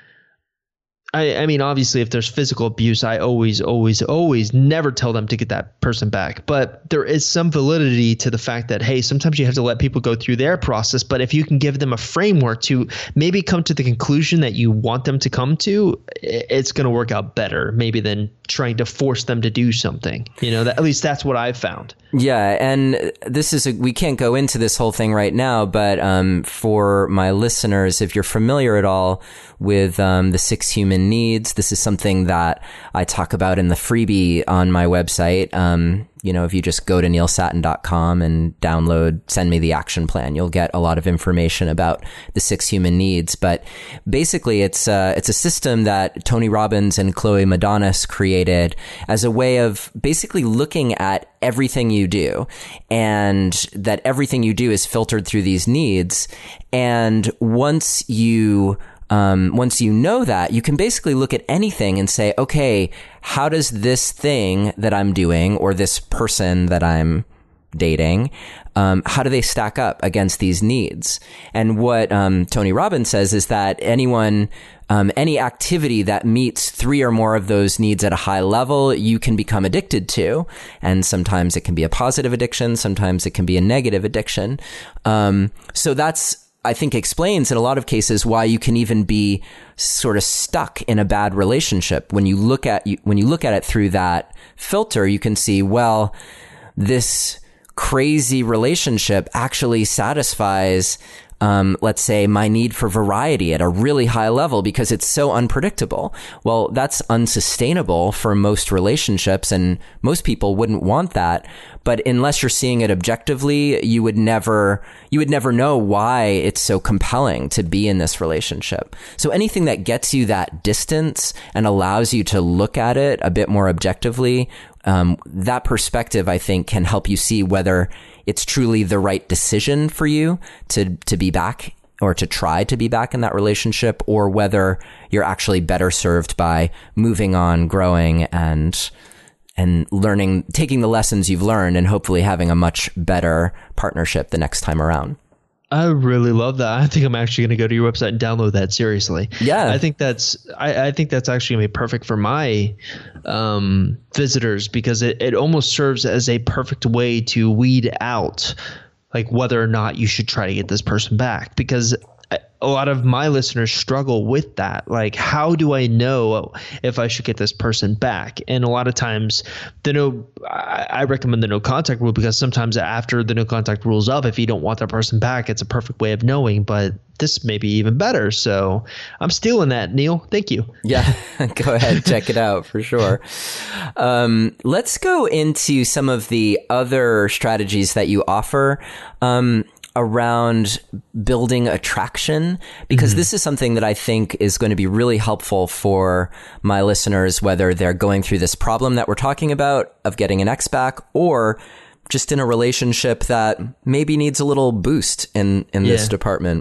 I, I mean, obviously, if there's physical abuse, I always, always, always never tell them to get that person back. But there is some validity to the fact that, hey, sometimes you have to let people go through their process. But if you can give them a framework to maybe come to the conclusion that you want them to come to, it's going to work out better maybe than trying to force them to do something. You know, that, at least that's what I've found. Yeah, and this is a, we can't go into this whole thing right now, but um, for my listeners, if you're familiar at all with um, the six human needs, this is something that I talk about in the freebie on my website. Um, you know, if you just go to neil sattin dot com and download Send Me the Action Plan, you'll get a lot of information about the six human needs. But basically, it's uh, it's a system that Tony Robbins and Chloe Madonis created as a way of basically looking at everything you do, and that everything you do is filtered through these needs. And once you Um, once you know that, you can basically look at anything and say, okay, how does this thing that I'm doing or this person that I'm dating, um, how do they stack up against these needs? And what um, Tony Robbins says is that anyone, um, any activity that meets three or more of those needs at a high level, you can become addicted to. And sometimes it can be a positive addiction, sometimes it can be a negative addiction. Um, so that's I think explains in a lot of cases why you can even be sort of stuck in a bad relationship. When you look at when you look at it through that filter, you can see, well, this crazy relationship actually satisfies, um, let's say, my need for variety at a really high level because it's so unpredictable. Well, that's unsustainable for most relationships, and most people wouldn't want that. But unless you're seeing it objectively, you would never, you would never know why it's so compelling to be in this relationship. So anything that gets you that distance and allows you to look at it a bit more objectively, um, that perspective, I think, can help you see whether it's truly the right decision for you to, to be back or to try to be back in that relationship, or whether you're actually better served by moving on, growing, and and learning, taking the lessons you've learned and hopefully having a much better partnership the next time around. I really love that. I think I'm actually going to go to your website and download that seriously. Yeah. I think that's, I, I think that's actually going to be perfect for my um, visitors, because it, it almost serves as a perfect way to weed out like whether or not you should try to get this person back, because a lot of my listeners struggle with that. Like, how do I know if I should get this person back? And a lot of times the no, I, I recommend the no contact rule, because sometimes after the no contact rule's up, if you don't want that person back, it's a perfect way of knowing, but this may be even better. So I'm stealing that, Neil. Thank you. Yeah, go ahead. Check it out for sure. Um, let's go into some of the other strategies that you offer. Um, around building attraction, because mm-hmm. this is something that I think is going to be really helpful for my listeners, whether they're going through this problem that we're talking about of getting an ex back, or just in a relationship that maybe needs a little boost in, in yeah. this department.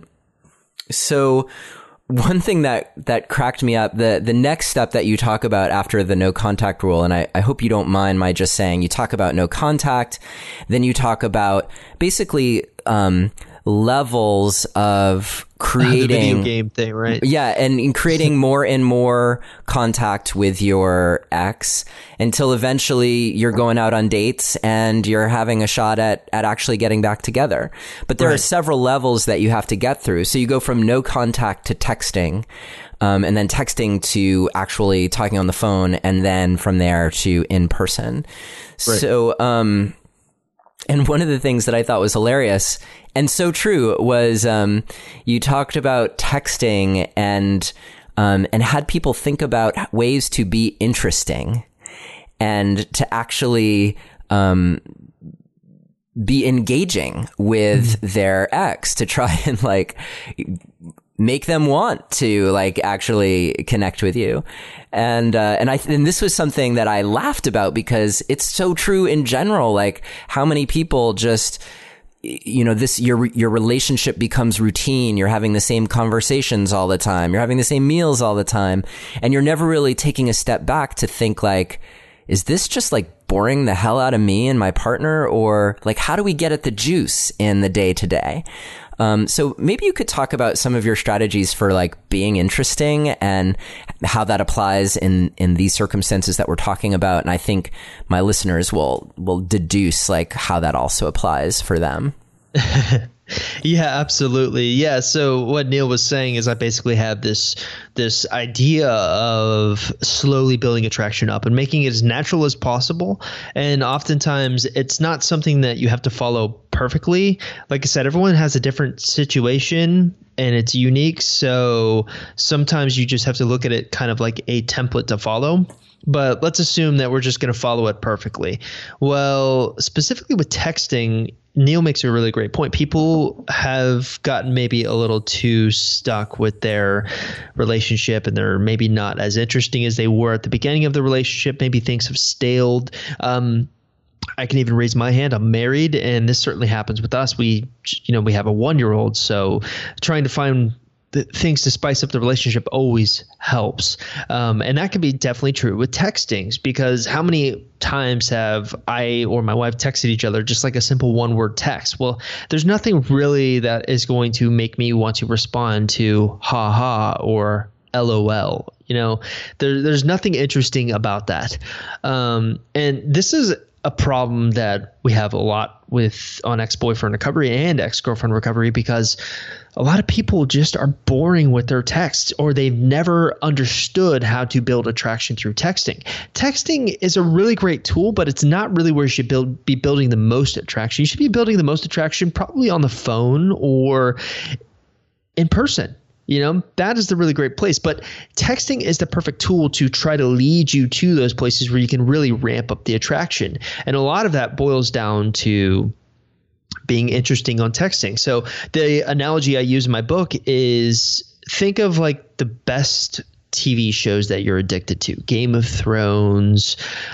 So one thing that, that cracked me up, the, the next step that you talk about after the no contact rule, and I, I hope you don't mind my just saying, you talk about no contact, then you talk about basically um, levels of creating the video game thing, right? Yeah, and in creating more and more contact with your ex until eventually you're going out on dates and you're having a shot at at actually getting back together. But there right. are several levels that you have to get through. So you go from no contact to texting, um, and then texting to actually talking on the phone, and then from there to in person. Right. So, um, and one of the things that I thought was hilarious and so true was um, you talked about texting and um, and had people think about ways to be interesting and to actually um, be engaging with mm-hmm. their ex, to try and like make them want to like actually connect with you. And, uh, and I, and this was something that I laughed about because it's so true in general. Like, how many people just you know, this, your, your relationship becomes routine. You're having the same conversations all the time. You're having the same meals all the time. And you're never really taking a step back to think like, is this just like boring the hell out of me and my partner? Or like, how do we get at the juice in the day to day? Um, so maybe you could talk about some of your strategies for like being interesting and how that applies in, in these circumstances that we're talking about. And I think my listeners will, will deduce like how that also applies for them. Yeah, absolutely. Yeah. So what Neil was saying is I basically have this this idea of slowly building attraction up and making it as natural as possible. And oftentimes it's not something that you have to follow perfectly. Like I said, everyone has a different situation and it's unique. So sometimes you just have to look at it kind of like a template to follow. But let's assume that we're just going to follow it perfectly. Well, specifically with texting, Neil makes a really great point. People have gotten maybe a little too stuck with their relationship and they're maybe not as interesting as they were at the beginning of the relationship. Maybe things have staled. Um, I can even raise my hand. I'm married, and this certainly happens with us. We, you know, we have a one-year-old, so trying to find the things to spice up the relationship always helps. Um, and that can be definitely true with textings, because how many times have I or my wife texted each other just like a simple one word text? Well, there's nothing really that is going to make me want to respond to ha ha or LOL. You know, there, there's nothing interesting about that. Um, and this is a problem that we have a lot with on Ex-Boyfriend Recovery and Ex-Girlfriend Recovery, because a lot of people just are boring with their texts, or they've never understood how to build attraction through texting. Texting is a really great tool, but it's not really where you should build, be building the most attraction. You should be building the most attraction probably on the phone or in person. You know, that is the really great place. But texting is the perfect tool to try to lead you to those places where you can really ramp up the attraction. And a lot of that boils down to being interesting on texting. So the analogy I use in my book is, think of like the best T V shows that you're addicted to. Game of Thrones,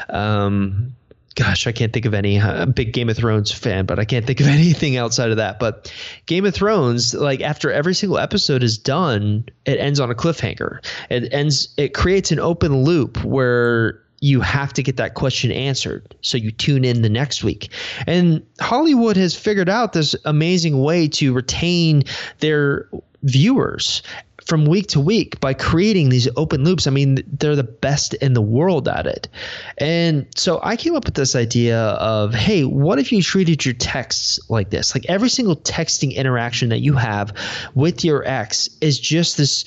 um, Gosh, I can't think of any. I'm a big Game of Thrones fan, but I can't think of anything outside of that. But Game of Thrones, like after every single episode is done, it ends on a cliffhanger. It ends. It creates an open loop where you have to get that question answered. So you tune in the next week. And Hollywood has figured out this amazing way to retain their viewers from week to week by creating these open loops. I mean, they're the best in the world at it. And so I came up with this idea of, hey, what if you treated your texts like this? Like every single texting interaction that you have with your ex is just this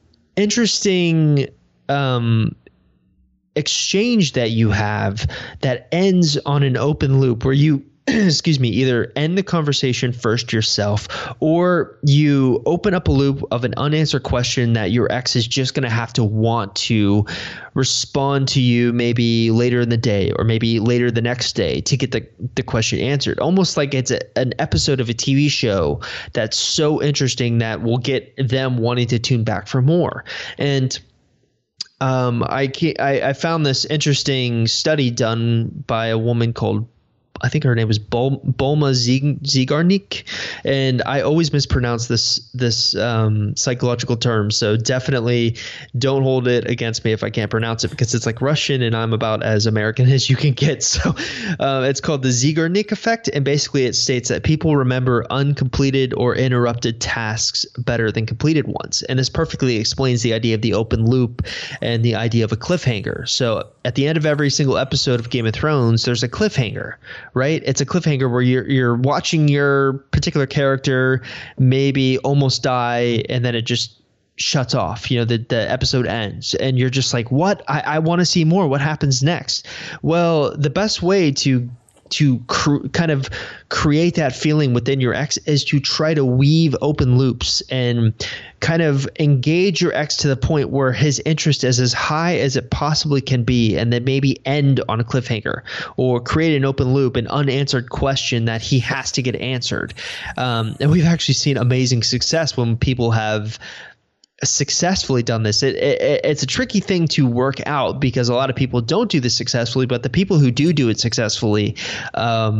interesting um, exchange that you have that ends on an open loop where you excuse me, either end the conversation first yourself, or you open up a loop of an unanswered question that your ex is just going to have to want to respond to you maybe later in the day or maybe later the next day to get the, the question answered. Almost like it's a, an episode of a T V show that's so interesting that will get them wanting to tune back for more. And um, I, I, I found this interesting study done by a woman called, I think her name was Bol- Bulma Zygarnik, and I always mispronounce this this um, psychological term. So definitely don't hold it against me if I can't pronounce it, because it's like Russian and I'm about as American as you can get. So uh, it's called the Zygarnik effect, and basically it states that people remember uncompleted or interrupted tasks better than completed ones. And this perfectly explains the idea of the open loop and the idea of a cliffhanger. So at the end of every single episode of Game of Thrones, there's a cliffhanger. Right? It's a cliffhanger where you're you're watching your particular character maybe almost die, and then it just shuts off. You know, the, the episode ends and you're just like, what? I, I want to see more. What happens next? Well, the best way to to cr- kind of create that feeling within your ex is to try to weave open loops and kind of engage your ex to the point where his interest is as high as it possibly can be, and then maybe end on a cliffhanger or create an open loop, an unanswered question that he has to get answered. Um, and we've actually seen amazing success when people have successfully done this. It, it, it's a tricky thing to work out because a lot of people don't do this successfully, but the people who do do it successfully um,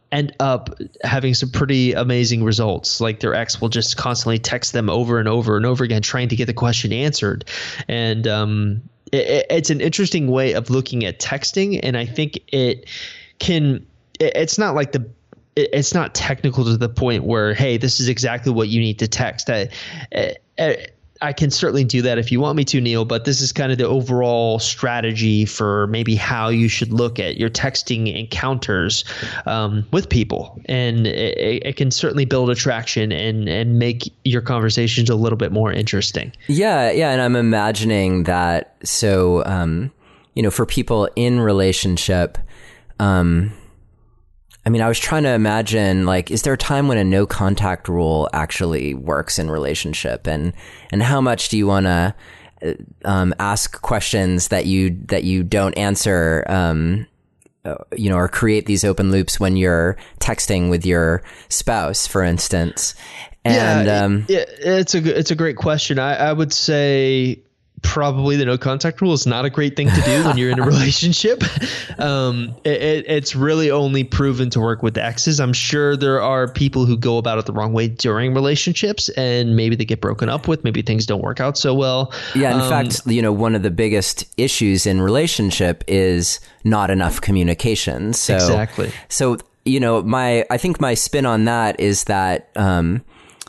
end up having some pretty amazing results. Like their ex will just constantly text them over and over and over again, trying to get the question answered. And um, it, it's an interesting way of looking at texting. And I think it can, it, it's not like the, it, it's not technical to the point where, hey, this is exactly what you need to text. I, I, I can certainly do that if you want me to, Neil, but this is kind of the overall strategy for maybe how you should look at your texting encounters um, with people. And it, it can certainly build attraction and, and make your conversations a little bit more interesting. Yeah, yeah. And I'm imagining that, so, um, you know, for people in relationship, um, I mean, I was trying to imagine, like, is there a time when a no contact rule actually works in relationship, and and how much do you want to um, ask questions that you that you don't answer, um, uh, you know, or create these open loops when you're texting with your spouse, for instance? And yeah, um, it, it's a it's a great question. I, I would say probably the no contact rule is not a great thing to do when you're in a relationship. Um, it, it, it's really only proven to work with exes. I'm sure there are people who go about it the wrong way during relationships, and maybe they get broken up with. Maybe things don't work out so well. Yeah. In um, fact, you know, one of the biggest issues in relationship is not enough communication. So, exactly. So, you know, my, I think my spin on that is that, um,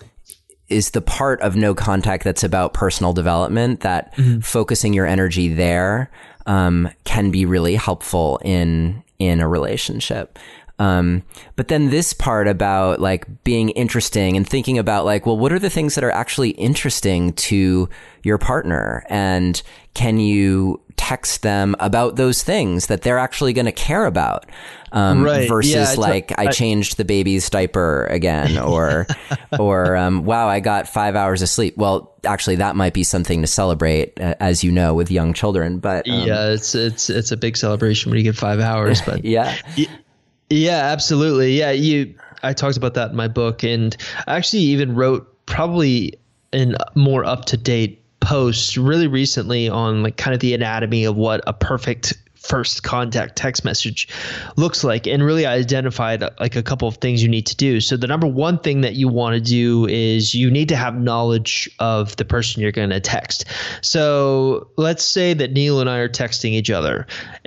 is the part of no contact that's about personal development, that mm-hmm. focusing your energy there um, can be really helpful in in a relationship. Um, but then this part about like being interesting and thinking about like, well, what are the things that are actually interesting to your partner? And can you text them about those things that they're actually going to care about? Um, right. versus yeah, like, I, I changed the baby's diaper again, or, or, um, wow, I got five hours of sleep. Well, actually that might be something to celebrate, uh, as you know, with young children, but, um, yeah, it's, it's, it's a big celebration when you get five hours, but yeah. Yeah, absolutely. Yeah. You, I talked about that in my book, and I actually even wrote probably in more up to date post really recently on like kind of the anatomy of what a perfect first contact text message looks like, and really I identified like a couple of things you need to do. So the number one thing that you want to do is you need to have knowledge of the person you're going to text. So let's say that Neil and I are texting each other,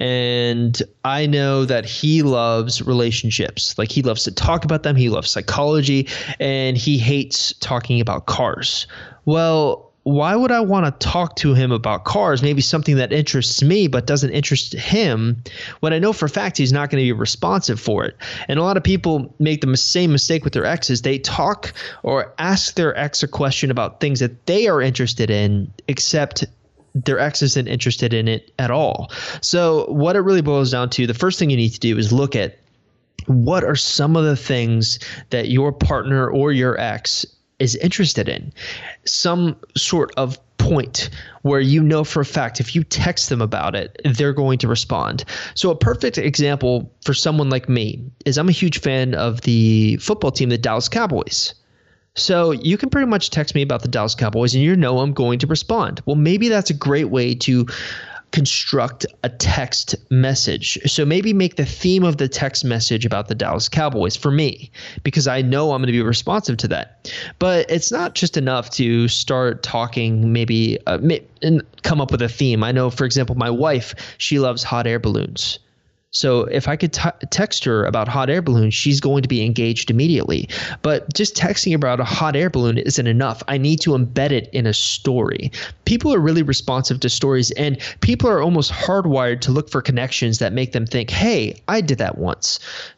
and I know that he loves relationships. Like he loves to talk about them. He loves psychology, and he hates talking about cars. Well, why would I want to talk to him about cars? Maybe something that interests me but doesn't interest him, when I know for a fact he's not going to be responsive for it. And a lot of people make the same mistake with their exes. They talk or ask their ex a question about things that they are interested in, except their ex isn't interested in it at all. So what it really boils down to, the first thing you need to do is look at what are some of the things that your partner or your ex is interested in, some sort of point where you know for a fact if you text them about it, they're going to respond. So a perfect example for someone like me is I'm a huge fan of the football team, the Dallas Cowboys. So you can pretty much text me about the Dallas Cowboys and you know I'm going to respond. Well, maybe that's a great way to construct a text message. So maybe make the theme of the text message about the Dallas Cowboys for me, because I know I'm going to be responsive to that. But it's not just enough to start talking, maybe uh, and come up with a theme. I know, for example, my wife, she loves hot air balloons. So if I could t- text her about hot air balloons, she's going to be engaged immediately. But just texting about a hot air balloon isn't enough. I need to embed it in a story. People are really responsive to stories, and people are almost hardwired to look for connections that make them think, hey, I did that once.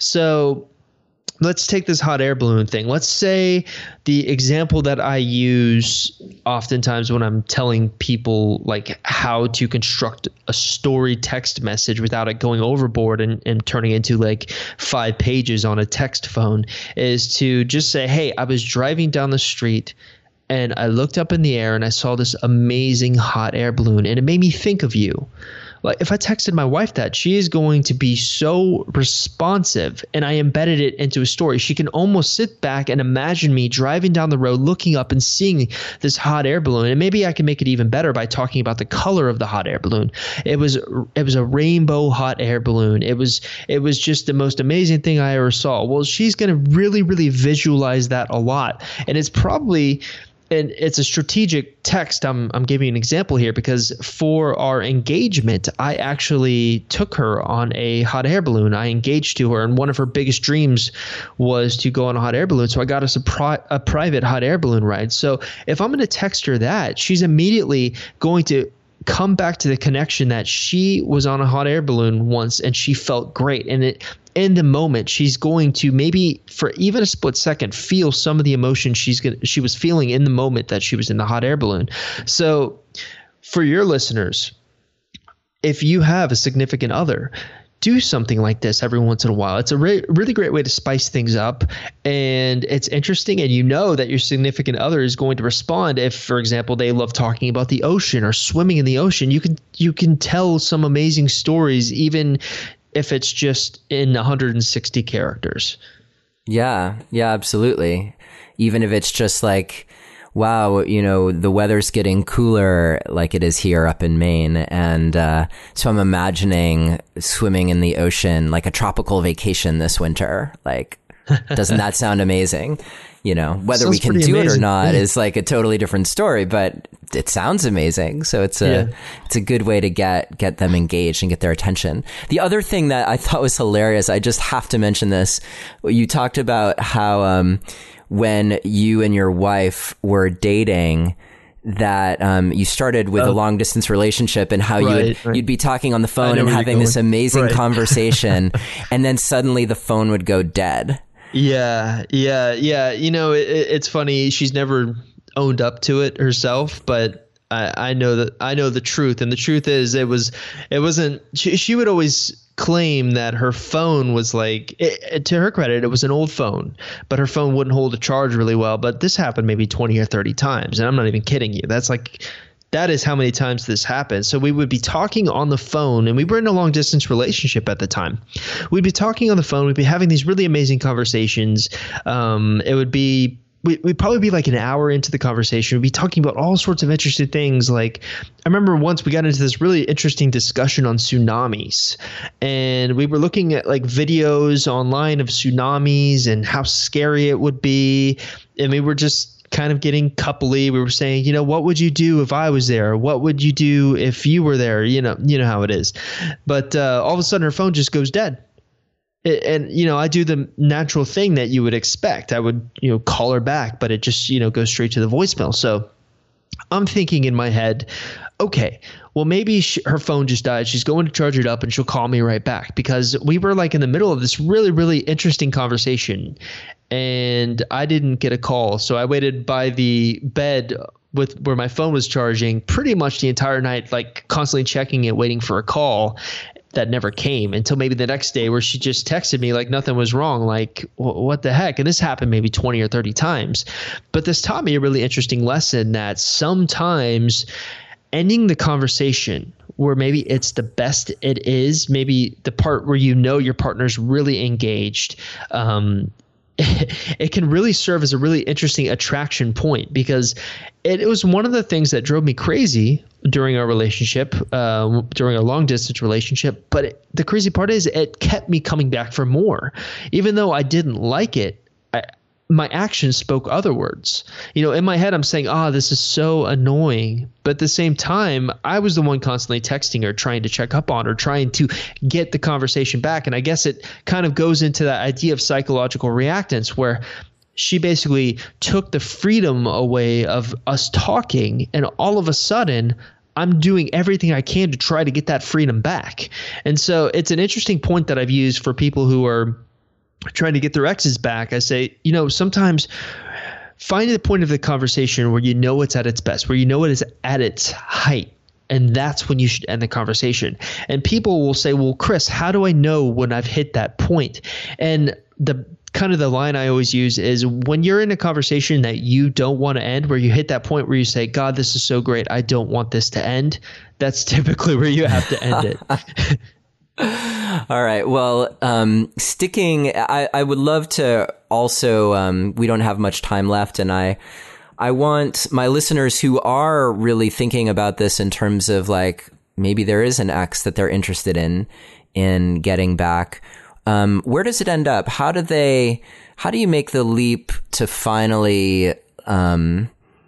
So let's take this hot air balloon thing. Let's say the example that I use oftentimes when I'm telling people like how to construct a story text message without it going overboard and, and turning into like five pages on a text phone is to just say, hey, I was driving down the street and I looked up in the air and I saw this amazing hot air balloon and it made me think of you. like if I texted my wife that, she is going to be so responsive, and I embedded it into a story. She can almost sit back and imagine me driving down the road, looking up and seeing this hot air balloon. And maybe I can make it even better by talking about the color of the hot air balloon. It was it was a rainbow hot air balloon. It was it was just the most amazing thing I ever saw. Well, she's going to really, really visualize that a lot, and it's probably. And it's a strategic text. I'm I'm giving you an example here because for our engagement, I actually took her on a hot air balloon. I engaged to her, and one of her biggest dreams was to go on a hot air balloon. So I got us a, pri- a private hot air balloon ride. So if I'm going to text her that, she's immediately going to come back to the connection that she was on a hot air balloon once and she felt great. And it in the moment, she's going to maybe for even a split second feel some of the emotion she's gonna, she was feeling in the moment that she was in the hot air balloon. So for your listeners, if you have a significant other, do something like this every once in a while. It's a re- really great way to spice things up, and it's interesting, and you know that your significant other is going to respond if, for example, they love talking about the ocean or swimming in the ocean. You can you can tell some amazing stories even if it's just in one hundred sixty characters. Yeah, yeah, absolutely. Even if it's just like, wow, you know, the weather's getting cooler like it is here up in Maine. And uh, so I'm imagining swimming in the ocean, like a tropical vacation this winter. Like, doesn't that sound amazing? You know, whether Sounds we can do amazing. it or not Yeah. is like a totally different story, but it sounds amazing. So it's a, Yeah. it's a good way to get, get them engaged and get their attention. The other thing that I thought was hilarious, I just have to mention this. You talked about how, um, when you and your wife were dating, that um, you started with Oh. a long distance relationship, and how you Right, would, right. you'd be talking on the I phone know and where you're having this going. amazing Right. conversation, and then suddenly the phone would go dead. Yeah, yeah, yeah. You know, it, it- it's funny. She's never owned up to it herself, but I, I know that I know the truth. And the truth is, it was, it wasn't. She, she would always claim that her phone was like, it, it- to her credit, it was an old phone, but her phone wouldn't hold a charge really well. But this happened maybe twenty or thirty times, and I'm not even kidding you. That's like. That is how many times this happened. So we would be talking on the phone, and we were in a long distance relationship at the time. We'd be talking on the phone. We'd be having these really amazing conversations. Um, it would be we, we'd probably be like an hour into the conversation. We'd be talking about all sorts of interesting things. Like I remember once we got into this really interesting discussion on tsunamis, and we were looking at like videos online of tsunamis and how scary it would be. And we were just kind of getting coupley. We were saying, you know, what would you do if I was there? What would you do if you were there? You know, you know how it is. But uh, all of a sudden her phone just goes dead. It, and, you know, I do the natural thing that you would expect. I would, you know, call her back, but it just, you know, goes straight to the voicemail. So I'm thinking in my head, okay, well, maybe she, her phone just died. She's going to charge it up and she'll call me right back, because we were like in the middle of this really, really interesting conversation, and I didn't get a call. So I waited by the bed with where my phone was charging pretty much the entire night, like constantly checking it, waiting for a call that never came, until maybe the next day where she just texted me like nothing was wrong. Like, what the heck? And this happened maybe twenty or thirty times. But this taught me a really interesting lesson, that sometimes ending the conversation where maybe it's the best it is, maybe the part where you know your partner's really engaged, um, it can really serve as a really interesting attraction point, because it, it was one of the things that drove me crazy during our relationship, uh, during a long distance relationship. But it, the crazy part is it kept me coming back for more. Even though I didn't like it, I, my actions spoke other words. You know, in my head, I'm saying, oh, this is so annoying. But at the same time, I was the one constantly texting her, trying to check up on her, trying to get the conversation back. And I guess it kind of goes into that idea of psychological reactance, where she basically took the freedom away of us talking, and all of a sudden I'm doing everything I can to try to get that freedom back. And so it's an interesting point that I've used for people who are trying to get their exes back. I say, you know, sometimes find the point of the conversation where you know it's at its best, where you know it is at its height. And that's when you should end the conversation. And people will say, well, Chris, how do I know when I've hit that point? And the kind of the line I always use is, when you're in a conversation that you don't want to end, where you hit that point where you say, God, this is so great, I don't want this to end, that's typically where you have to end it. All right. Well, um, sticking, I, I would love to also, um, we don't have much time left, and I, I want my listeners who are really thinking about this in terms of like, maybe there is an ex that they're interested in, in getting back. Um, where does it end up? How do they, how do you make the leap to finally, um,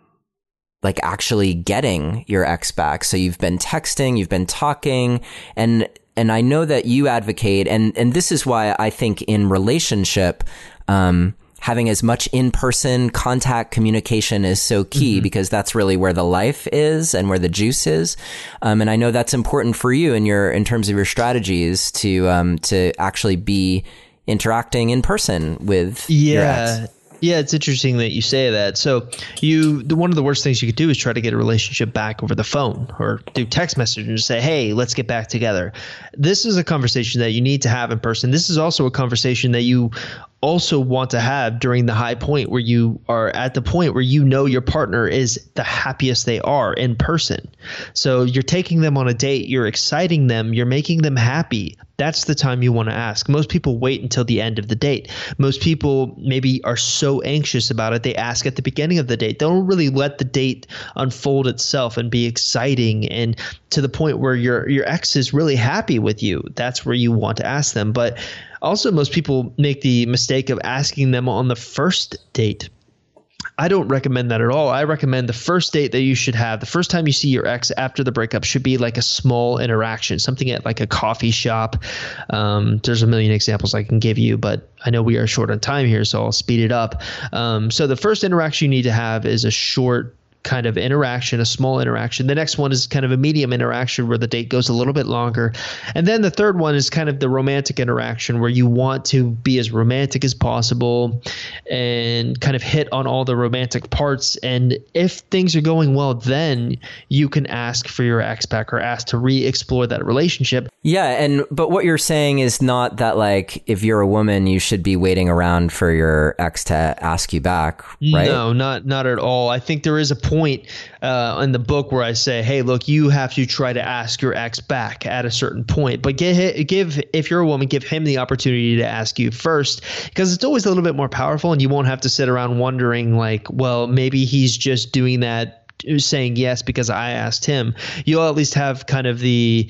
like actually getting your ex back? So you've been texting, you've been talking, and And I know that you advocate, and, and this is why I think in relationship, um, having as much in-person contact communication is so key, mm-hmm. because that's really where the life is and where the juice is. Um, and I know that's important for you in your, in terms of your strategies to, um, to actually be interacting in person with yeah. your ex. Yeah, it's interesting that you say that. So you, the, one of the worst things you could do is try to get a relationship back over the phone or do text message and just say, hey, let's get back together. This is a conversation that you need to have in person. This is also a conversation that you also want to have during the high point where you are at the point where you know your partner is the happiest they are in person. So you're taking them on a date, you're exciting them, you're making them happy. That's the time you want to ask. Most people wait until the end of the date. Most people maybe are so anxious about it, they ask at the beginning of the date. They don't really let the date unfold itself and be exciting and to the point where your your ex is really happy with you. That's where you want to ask them. But also, most people make the mistake of asking them on the first date. I don't recommend that at all. I recommend the first date that you should have, the first time you see your ex after the breakup, should be like a small interaction, something at like a coffee shop. Um, there's a million examples I can give you, but I know we are short on time here, so I'll speed it up. Um, so the first interaction you need to have is a short kind of interaction, a small interaction. The next one is kind of a medium interaction where the date goes a little bit longer. And then the third one is kind of the romantic interaction where you want to be as romantic as possible and kind of hit on all the romantic parts. And if things are going well, then you can ask for your ex back or ask to re-explore that relationship. Yeah. And, but what you're saying is not that like, if you're a woman, you should be waiting around for your ex to ask you back, right? No, not, not at all. I think there is a point point uh, in the book where I say, hey, look, you have to try to ask your ex back at a certain point, but give, give if you're a woman, give him the opportunity to ask you first, because it's always a little bit more powerful and you won't have to sit around wondering like, well, maybe he's just doing that, saying yes because I asked him. You'll at least have kind of the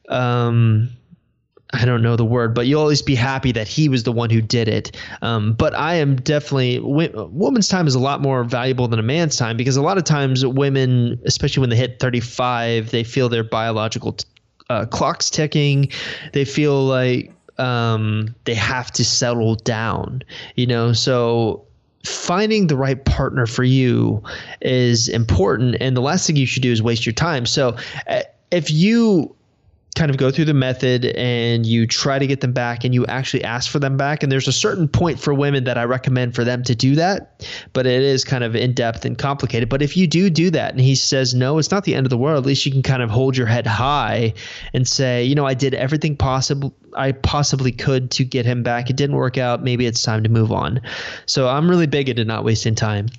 um I don't know the word, but you'll always be happy that he was the one who did it. Um, but I am definitely – woman's time is a lot more valuable than a man's time, because a lot of times women, especially when they hit thirty-five, they feel their biological t- uh, clock's ticking. They feel like um, they have to settle down, you know. So finding the right partner for you is important, and the last thing you should do is waste your time. So uh, if you – kind of go through the method and you try to get them back and you actually ask for them back. And there's a certain point for women that I recommend for them to do that, but it is kind of in depth and complicated. But if you do do that and he says no, it's not the end of the world. At least you can kind of hold your head high and say, you know, I did everything possible I possibly could to get him back. It didn't work out. Maybe it's time to move on. So I'm really big into not wasting time.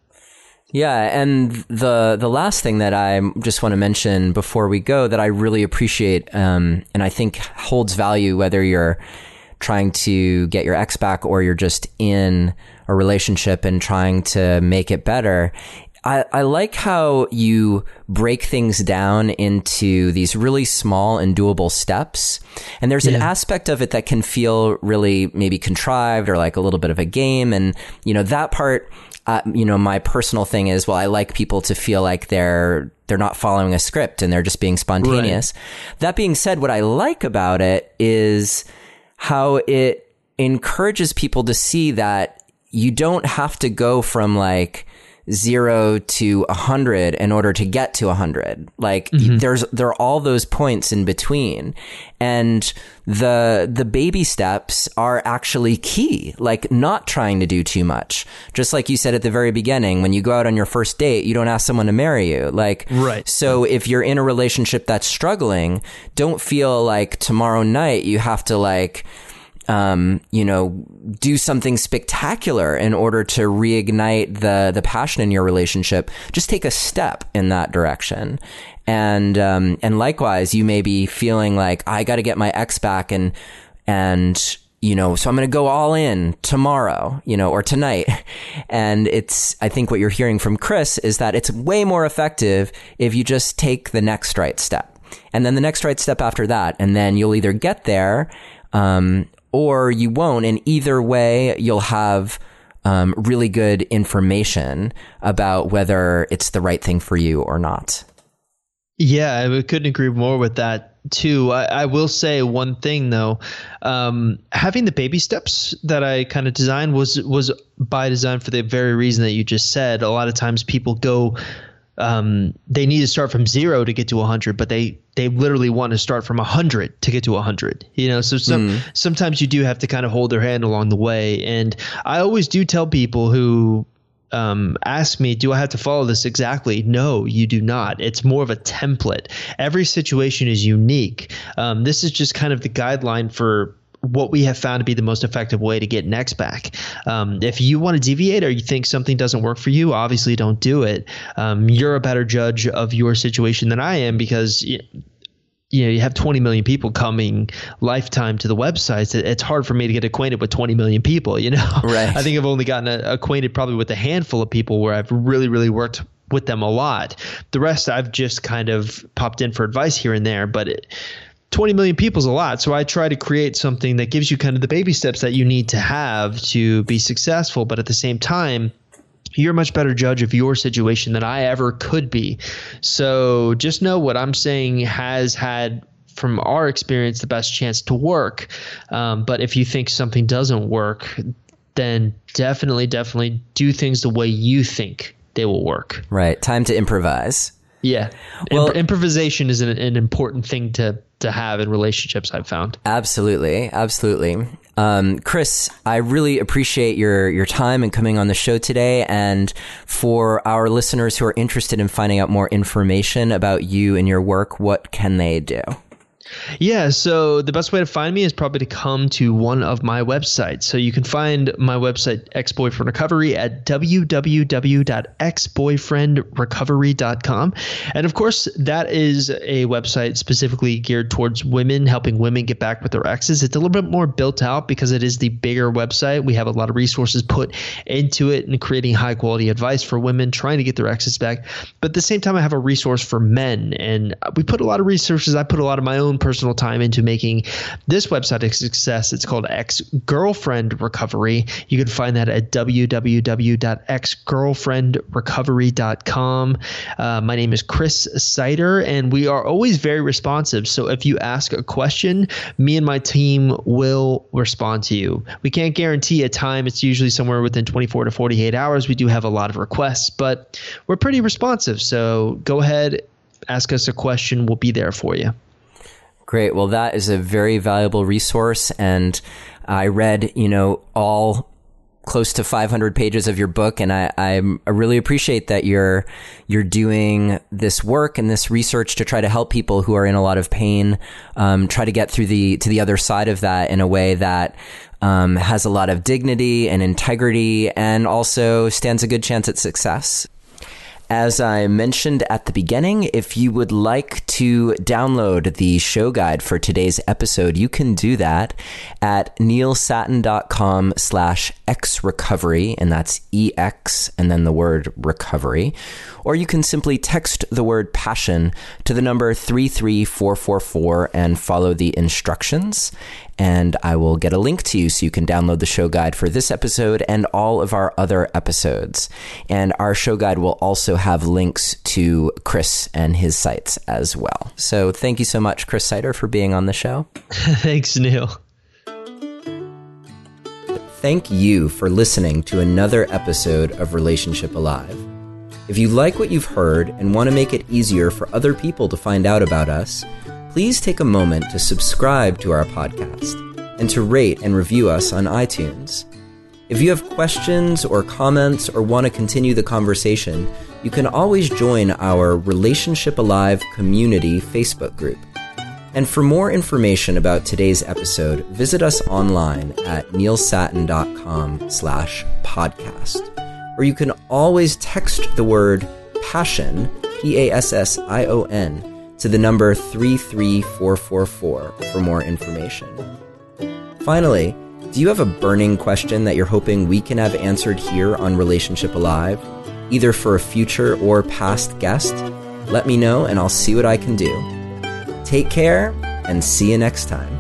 Yeah, and the the last thing that I just want to mention before we go that I really appreciate, um, and I think holds value whether you're trying to get your ex back or you're just in a relationship and trying to make it better. I, I like how you break things down into these really small and doable steps. And there's yeah. an aspect of it that can feel really maybe contrived or like a little bit of a game. And, you know, that part, uh, you know, my personal thing is, well, I like people to feel like they're, they're not following a script and they're just being spontaneous. Right. That being said, what I like about it is how it encourages people to see that you don't have to go from like zero to a hundred in order to get to a hundred. Like mm-hmm. there's, there are all those points in between, and the, the baby steps are actually key, like not trying to do too much. Just like you said at the very beginning, when you go out on your first date, you don't ask someone to marry you. Like, right. So if you're in a relationship that's struggling, don't feel like tomorrow night you have to like, um, you know, do something spectacular in order to reignite the, the passion in your relationship. Just take a step in that direction. And, um, and likewise, you may be feeling like, I got to get my ex back, and, and, you know, so I'm going to go all in tomorrow, you know, or tonight. And it's, I think what you're hearing from Chris is that it's way more effective if you just take the next right step, and then the next right step after that. And then you'll either get there, um, or you won't. And either way, you'll have, um, really good information about whether it's the right thing for you or not. Yeah, I couldn't agree more with that too. I, I will say one thing though, um, having the baby steps that I kind of designed was was by design for the very reason that you just said. A lot of times people go, um, they need to start from zero to get to a hundred, but they they literally want to start from a hundred to get to a hundred. You know, so some mm. sometimes you do have to kind of hold their hand along the way. And I always do tell people who Um, ask me, do I have to follow this exactly? No, you do not. It's more of a template. Every situation is unique. Um, this is just kind of the guideline for what we have found to be the most effective way to get next back. Um, if you want to deviate or you think something doesn't work for you, obviously don't do it. Um, you're a better judge of your situation than I am, because you, you know, you have twenty million people coming lifetime to the websites. It's hard for me to get acquainted with twenty million people, you know? Right. I think I've only gotten a, acquainted probably with a handful of people where I've really, really worked with them a lot. The rest I've just kind of popped in for advice here and there, but it, twenty million people is a lot. So I try to create something that gives you kind of the baby steps that you need to have to be successful. But at the same time, you're a much better judge of your situation than I ever could be. So just know what I'm saying has had, from our experience, the best chance to work. Um, but if you think something doesn't work, then definitely, definitely do things the way you think they will work. Right. Time to improvise. Yeah. Well, Imp- improvisation is an, an important thing to, to have in relationships, I've found. Absolutely. Absolutely. Um, Chris, I really appreciate your, your time and coming on the show today. And for our listeners who are interested in finding out more information about you and your work, what can they do? Yeah, so the best way to find me is probably to come to one of my websites. So you can find my website, Ex-Boyfriend Recovery, at w w w dot ex boyfriend recovery dot com. And of course, that is a website specifically geared towards women, helping women get back with their exes. It's a little bit more built out because it is the bigger website. We have a lot of resources put into it and creating high quality advice for women trying to get their exes back. But at the same time, I have a resource for men, and we put a lot of resources. I put a lot of my own personal time into making this website a success. It's called Ex-Girlfriend Recovery. You can find that at w w w dot ex girlfriend recovery dot com. Uh, my name is Chris Sider, and we are always very responsive. So if you ask a question, me and my team will respond to you. We can't guarantee a time. It's usually somewhere within twenty-four to forty-eight hours. We do have a lot of requests, but we're pretty responsive. So go ahead, ask us a question. We'll be there for you. Great. Well, that is a very valuable resource. And I read, you know, all close to five hundred pages of your book. And I, I really appreciate that you're, you're doing this work and this research to try to help people who are in a lot of pain, um, try to get through the, to the other side of that in a way that, um, has a lot of dignity and integrity and also stands a good chance at success. As I mentioned at the beginning, if you would like to download the show guide for today's episode, you can do that at neilsattin.com slash xrecovery, and that's E X and then the word recovery. Or you can simply text the word passion to the number three three four four four and follow the instructions. And I will get a link to you so you can download the show guide for this episode and all of our other episodes. And our show guide will also have links to Chris and his sites as well. So thank you so much, Chris Sider, for being on the show. Thanks, Neil. Thank you for listening to another episode of Relationship Alive. If you like what you've heard and want to make it easier for other people to find out about us, please take a moment to subscribe to our podcast and to rate and review us on iTunes. If you have questions or comments or want to continue the conversation, you can always join our Relationship Alive community Facebook group. And for more information about today's episode, visit us online at neilsattin.com slash podcast. Or you can always text the word passion, P A S S I O N, to the number three three four four four for more information. Finally, do you have a burning question that you're hoping we can have answered here on Relationship Alive, either for a future or past guest? Let me know and I'll see what I can do. Take care and see you next time.